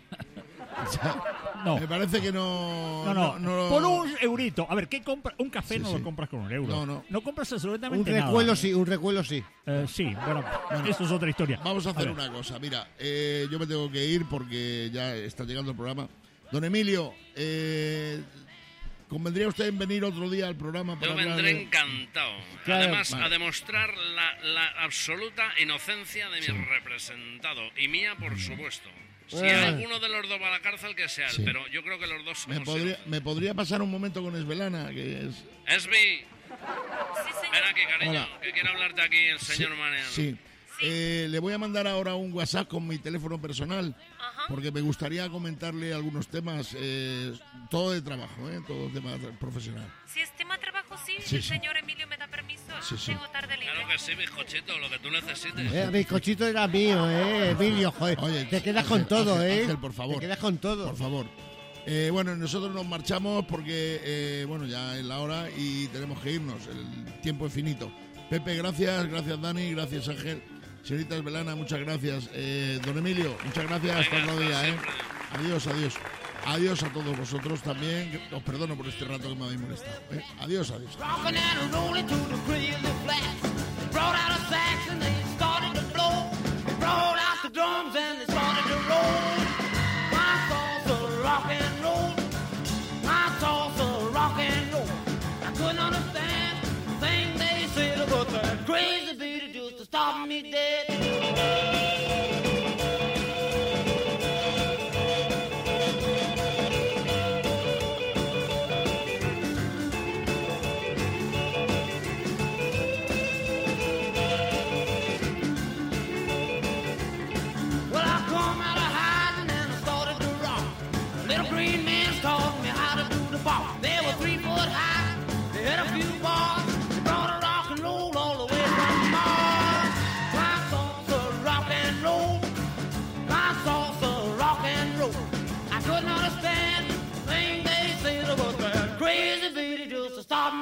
No. Me parece que no... No, no, no- por un eurito. A ver, ¿qué compra? Un café Sí, no sí. lo compras con un euro. No, no. No compras Un absolutamente nada. recuelo sí, un recuelo sí. Eh, sí, bueno, eso es otra historia. Vamos a hacer ver. una cosa. Mira, eh, yo me tengo que ir porque ya está llegando el programa. Don Emilio, eh, ¿convendría usted en venir otro día al programa para Yo hablar vendré de- encantado. Claro, Además, vale. a demostrar la, la absoluta inocencia de mi representado. Y mía, por supuesto. Si Ah. alguno de los dos va a la cárcel, que sea él. Sí. Pero yo creo que los dos ¿Me somos podría, inocentes. ¿Me podría pasar un momento con Esvelana? Que es... Esbi, Sí, señor. ven aquí, cariño, Hola. que quiere hablarte aquí el señor Mariano. Sí. Eh, le voy a mandar ahora un WhatsApp con mi teléfono personal Ajá. porque me gustaría comentarle algunos temas, eh, todo de trabajo, eh, todo tema tra- profesional. Si es tema trabajo, sí. Sí, el sí. señor Emilio me da permiso. Sí, sí. Tengo tarde libre. Claro que sí, bizcochito, lo que tú necesites. Eh, mi cochito era mío, ¿eh, Emilio? Joder, Oye, te quedas Ángel, con todo, Ángel, ¿eh? Ángel, por favor. Te quedas con todo. Por favor. Eh, bueno, nosotros nos marchamos porque, eh, bueno, ya es la hora y tenemos que irnos. El tiempo es finito. Pepe, gracias. Gracias, Dani. Gracias, Ángel. Señorita Esvelana, muchas gracias. Eh, don Emilio, muchas gracias. Hasta Venga, otro hasta día, ¿eh? siempre. Adiós, adiós. Adiós a todos vosotros también. Os perdono por este rato que me habéis molestado. ¿eh? Adiós, adiós. Rocking and rolling to the crazy flats. Brought out a sax and they started to blow. They brought out the drums and they started to roll. My salsa rock and roll. My salsa rock and roll. I couldn't understand the thing they said, but the crazy beat just stopped me dead.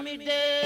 me dead.